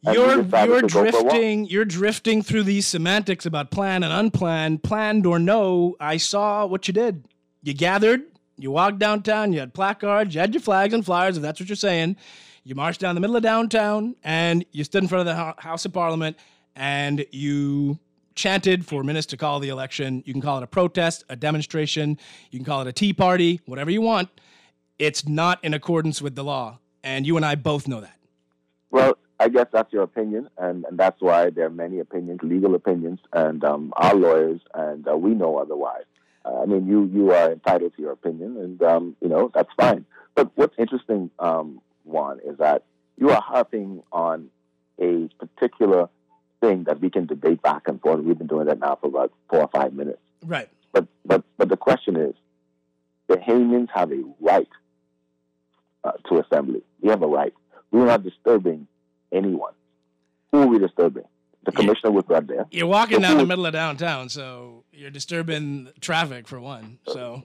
You're drifting through these semantics about planned and unplanned, planned or no. I saw what you did. You gathered, you walked downtown, you had placards, you had your flags and flyers, if that's what you're saying. You marched down the middle of downtown, and you stood in front of the House of Parliament, and you chanted for minutes to call the election. You can call it a protest, a demonstration. You can call it a tea party, whatever you want. It's not in accordance with the law, and you and I both know that. Well, I guess that's your opinion, and that's why there are many opinions, legal opinions, and our lawyers, and we know otherwise. I mean, you are entitled to your opinion, and, that's fine. But what's interesting, Juan, is that you are harping on a particular thing that we can debate back and forth. We've been doing that now for about 4 or 5 minutes. Right. But the question is, the Haymans have a right to assembly. We have a right. We're not disturbing anyone. Who are we disturbing? The commissioner was right there. You're walking down the middle of downtown, so you're disturbing traffic for one. So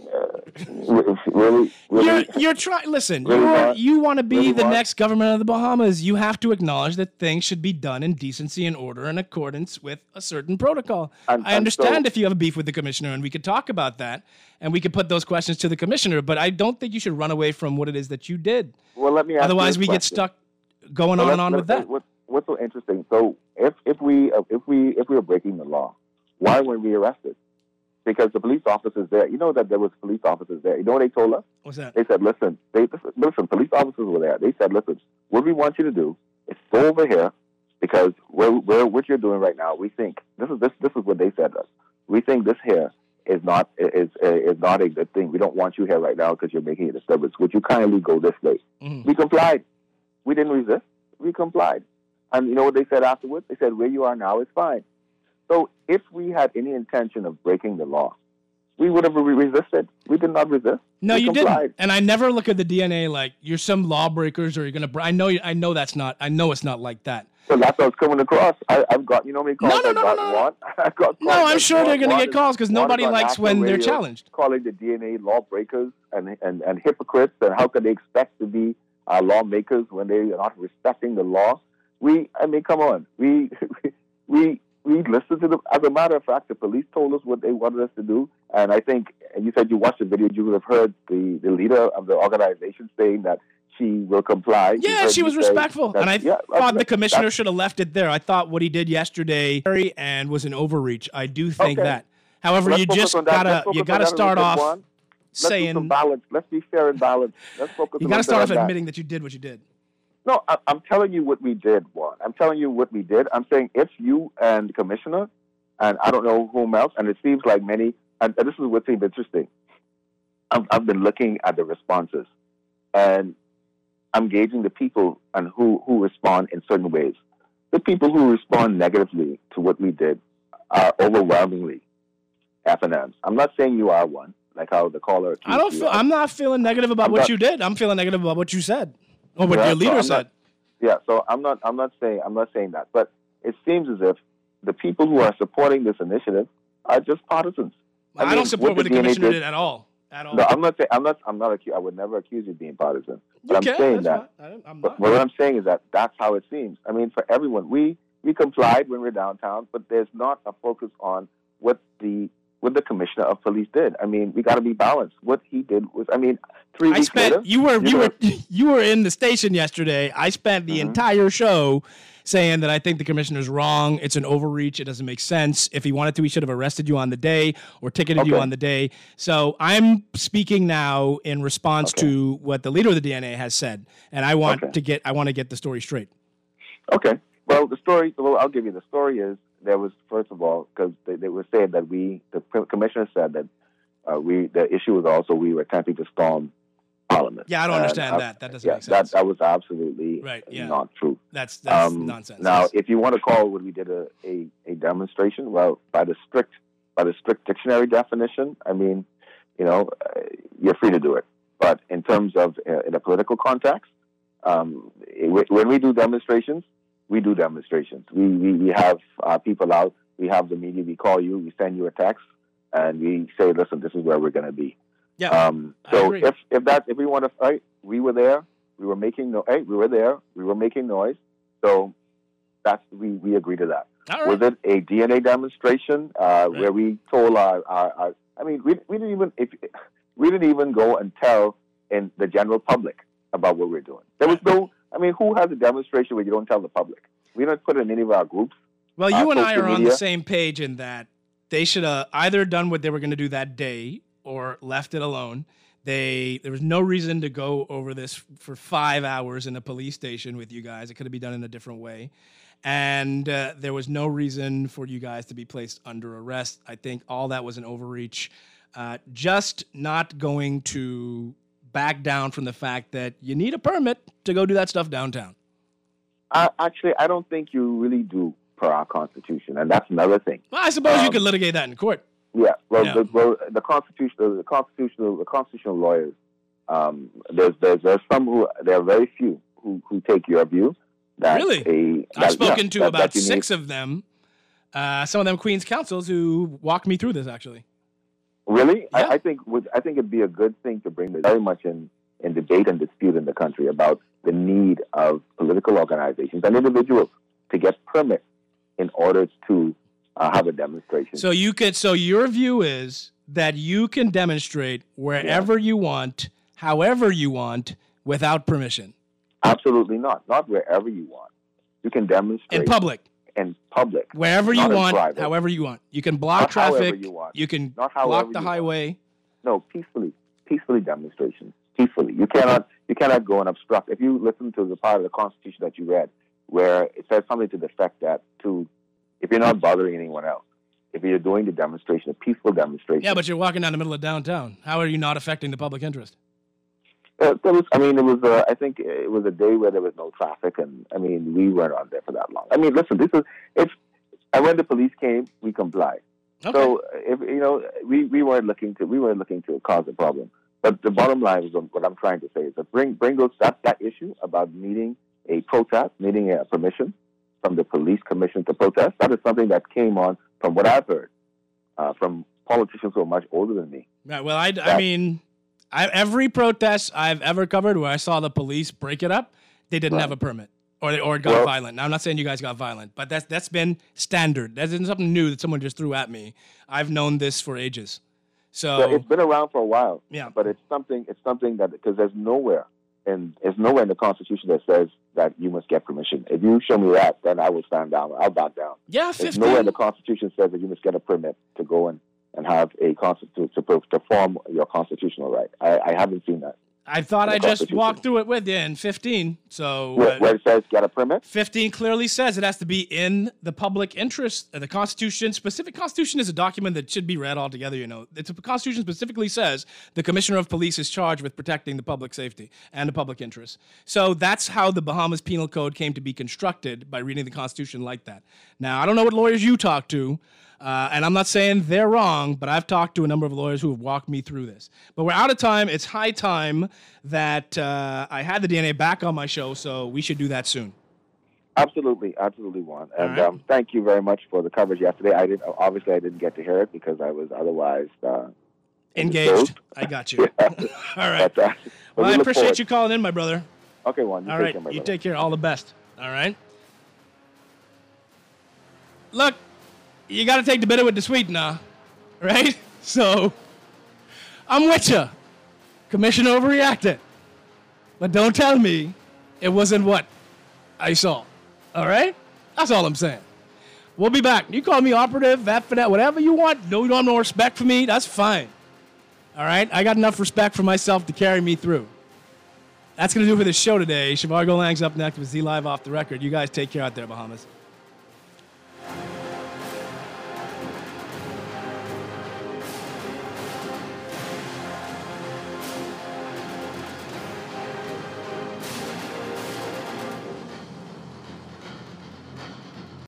really, you're trying. Listen, really you want to be really the not? next government of the Bahamas. You have to acknowledge that things should be done in decency and order in accordance with a certain protocol. I understand if you have a beef with the commissioner, and we could talk about that, and we could put those questions to the commissioner. But I don't think you should run away from what it is that you did. Well, let me ask Otherwise, you a we get question. stuck going on and on with that. What's so interesting? So if we were breaking the law, why weren't we arrested? Because the police officers there, you know that there was police officers there. You know what they told us? What's that? They said, listen, police officers were there. They said, listen, what we want you to do is go over here because what you're doing right now, we think, this is what they said to us. We think this here is not a good thing. We don't want you here right now because you're making a disturbance. Would you kindly go this way? Mm-hmm. We complied. We didn't resist. We complied. And you know what they said afterwards? They said, where you are now is fine. So if we had any intention of breaking the law, we would have resisted. We did not resist. No, we you complied. didn't. And I never look at the DNA like you're some lawbreakers or you're gonna. I know that's not. I know it's not like that. So that's what I was coming across. I've got, you know how many calls I got? One. I got No, I'm sure they're going to get calls because nobody likes when they're challenged. Calling the DNA lawbreakers and hypocrites, and how could they expect to be lawmakers when they are not respecting the law? Come on. We listened to them. As a matter of fact, the police told us what they wanted us to do, and I think, and you said you watched the video, you would have heard the leader of the organization saying that she will comply. Yeah, she was respectful. And I thought the commissioner should have left it there. I thought what he did yesterday and was an overreach. I do think that. However, you just gotta start off saying. Let's be fair and balanced. Let's focus. You gotta start off admitting that you did what you did. No, I'm telling you what we did, Juan. I'm telling you what we did. I'm saying if you and the commissioner, and I don't know whom else, and it seems like many, and this is what seems interesting. I've been looking at the responses, and I'm gauging the people and who respond in certain ways. The people who respond negatively to what we did are overwhelmingly F&Ms. I'm not saying you are one. like how the caller. I'm not feeling negative about what you did. I'm feeling negative about what you said, or what your leader said. So I'm not saying that, but it seems as if the people who are supporting this initiative are just partisans. I don't support what the commissioner did at all. No, I'm not saying I would never accuse you of being partisan. But I'm saying that. But what I'm saying is that that's how it seems. I mean, for everyone, we complied when we're downtown, but there's not a focus on what the commissioner of police did. I mean, we got to be balanced. What he did was, 3 weeks later. You were in the station yesterday. I spent the entire show saying that I think the commissioner's wrong. It's an overreach. It doesn't make sense. If he wanted to, he should have arrested you on the day or ticketed you on the day. So I'm speaking now in response to what the leader of the DNA has said, and I want to get the story straight. Okay. Well, I'll give you the story is there was, first of all, because they were saying that the commissioner said that the issue was also we were attempting to storm Parliament. Yeah, I don't understand that. That doesn't make sense. That was absolutely not true. That's nonsense. Now, if you want to call what we did a demonstration, well, by the strict dictionary definition, I mean, you're free to do it. But in terms of in a political context, when we do demonstrations, we do demonstrations. We have people out. We have the media. We call you. We send you a text, and we say, "Listen, this is where we're going to be." Yeah. So if we want to fight, we were there. We were making we were there. We were making noise. So we agree to that. All right. Was it a DNA demonstration where we told our we didn't even go and tell in the general public about what we're doing. There was no. Who has a demonstration where you don't tell the public? We don't put it in any of our groups. Well, you and I are on the same page in that they should have either done what they were going to do that day or left it alone. There was no reason to go over this for 5 hours in a police station with you guys. It could have been done in a different way. And there was no reason for you guys to be placed under arrest. I think all that was an overreach. Just not going to back down from the fact that you need a permit to go do that stuff downtown. Actually, I don't think you really do per our Constitution, and that's another thing. Well, I suppose you could litigate that in court. Yeah. Well, the constitutional lawyers. There's some who there are very few who take your view. I've spoken to about 6 of them. Some of them Queen's counsels who walked me through this actually. Really? Yeah. I think it'd be a good thing to bring this very much in debate and dispute in the country about the need of political organizations and individuals to get permits in order to have a demonstration. So your view is that you can demonstrate wherever you want, however you want, without permission. Absolutely not. Not wherever you want. You can demonstrate in public. Wherever you want, however you want. You can block traffic. You can block the highway. No, peacefully demonstrations. Peacefully. You cannot go and obstruct. If you listen to the part of the Constitution that you read, where it says something to the effect that if you're not bothering anyone else, if you're doing the demonstration, a peaceful demonstration. Yeah, but you're walking down the middle of downtown. How are you not affecting the public interest? I think it was a day where there was no traffic, and we weren't on there for that long. Listen, and when the police came, we complied. Okay. So we weren't looking to cause a problem. But the bottom line is what I'm trying to say is that bring that issue about needing a protest, needing a permission from the police commission to protest. That is something that came on from what I've heard from politicians who are much older than me. Right. Well, every protest I've ever covered where I saw the police break it up, they didn't have a permit or it got violent. Now, I'm not saying you guys got violent, but that's been standard. That isn't something new that someone just threw at me. I've known this for ages. So it's been around for a while. Yeah. But it's something that, because there's nowhere in the Constitution that says that you must get permission. If you show me that, then I will stand down. I'll back down. Yeah, 15. There's nowhere in the Constitution says that you must get a permit to go and have a to form your constitutional right. I haven't seen that. I thought I just walked through it with you in 15. So where it says get a permit? 15 clearly says it has to be in the public interest. The Constitution, specific Constitution is a document that should be read all together, you know. The Constitution specifically says the Commissioner of Police is charged with protecting the public safety and the public interest. So that's how the Bahamas Penal Code came to be constructed, by reading the Constitution like that. Now, I don't know what lawyers you talk to, and I'm not saying they're wrong, but I've talked to a number of lawyers who have walked me through this. But we're out of time. It's high time that I had the DNA back on my show, so we should do that soon. Absolutely, Juan. And thank you very much for the coverage yesterday. I didn't get to hear it because I was otherwise engaged. I got you. All right. But I appreciate you calling in, my brother. Okay, Juan. All right. You take care. All the best. All right. Look, you got to take the bitter with the sweet now, right? So, I'm with you. Commissioner overreacted. But don't tell me it wasn't what I saw. All right? That's all I'm saying. We'll be back. You call me operative, that for that, whatever you want. No, you don't have no respect for me. That's fine. All right? I got enough respect for myself to carry me through. That's going to do it for the show today. Shavar Golang's up next with Z Live Off the Record. You guys take care out there, Bahamas.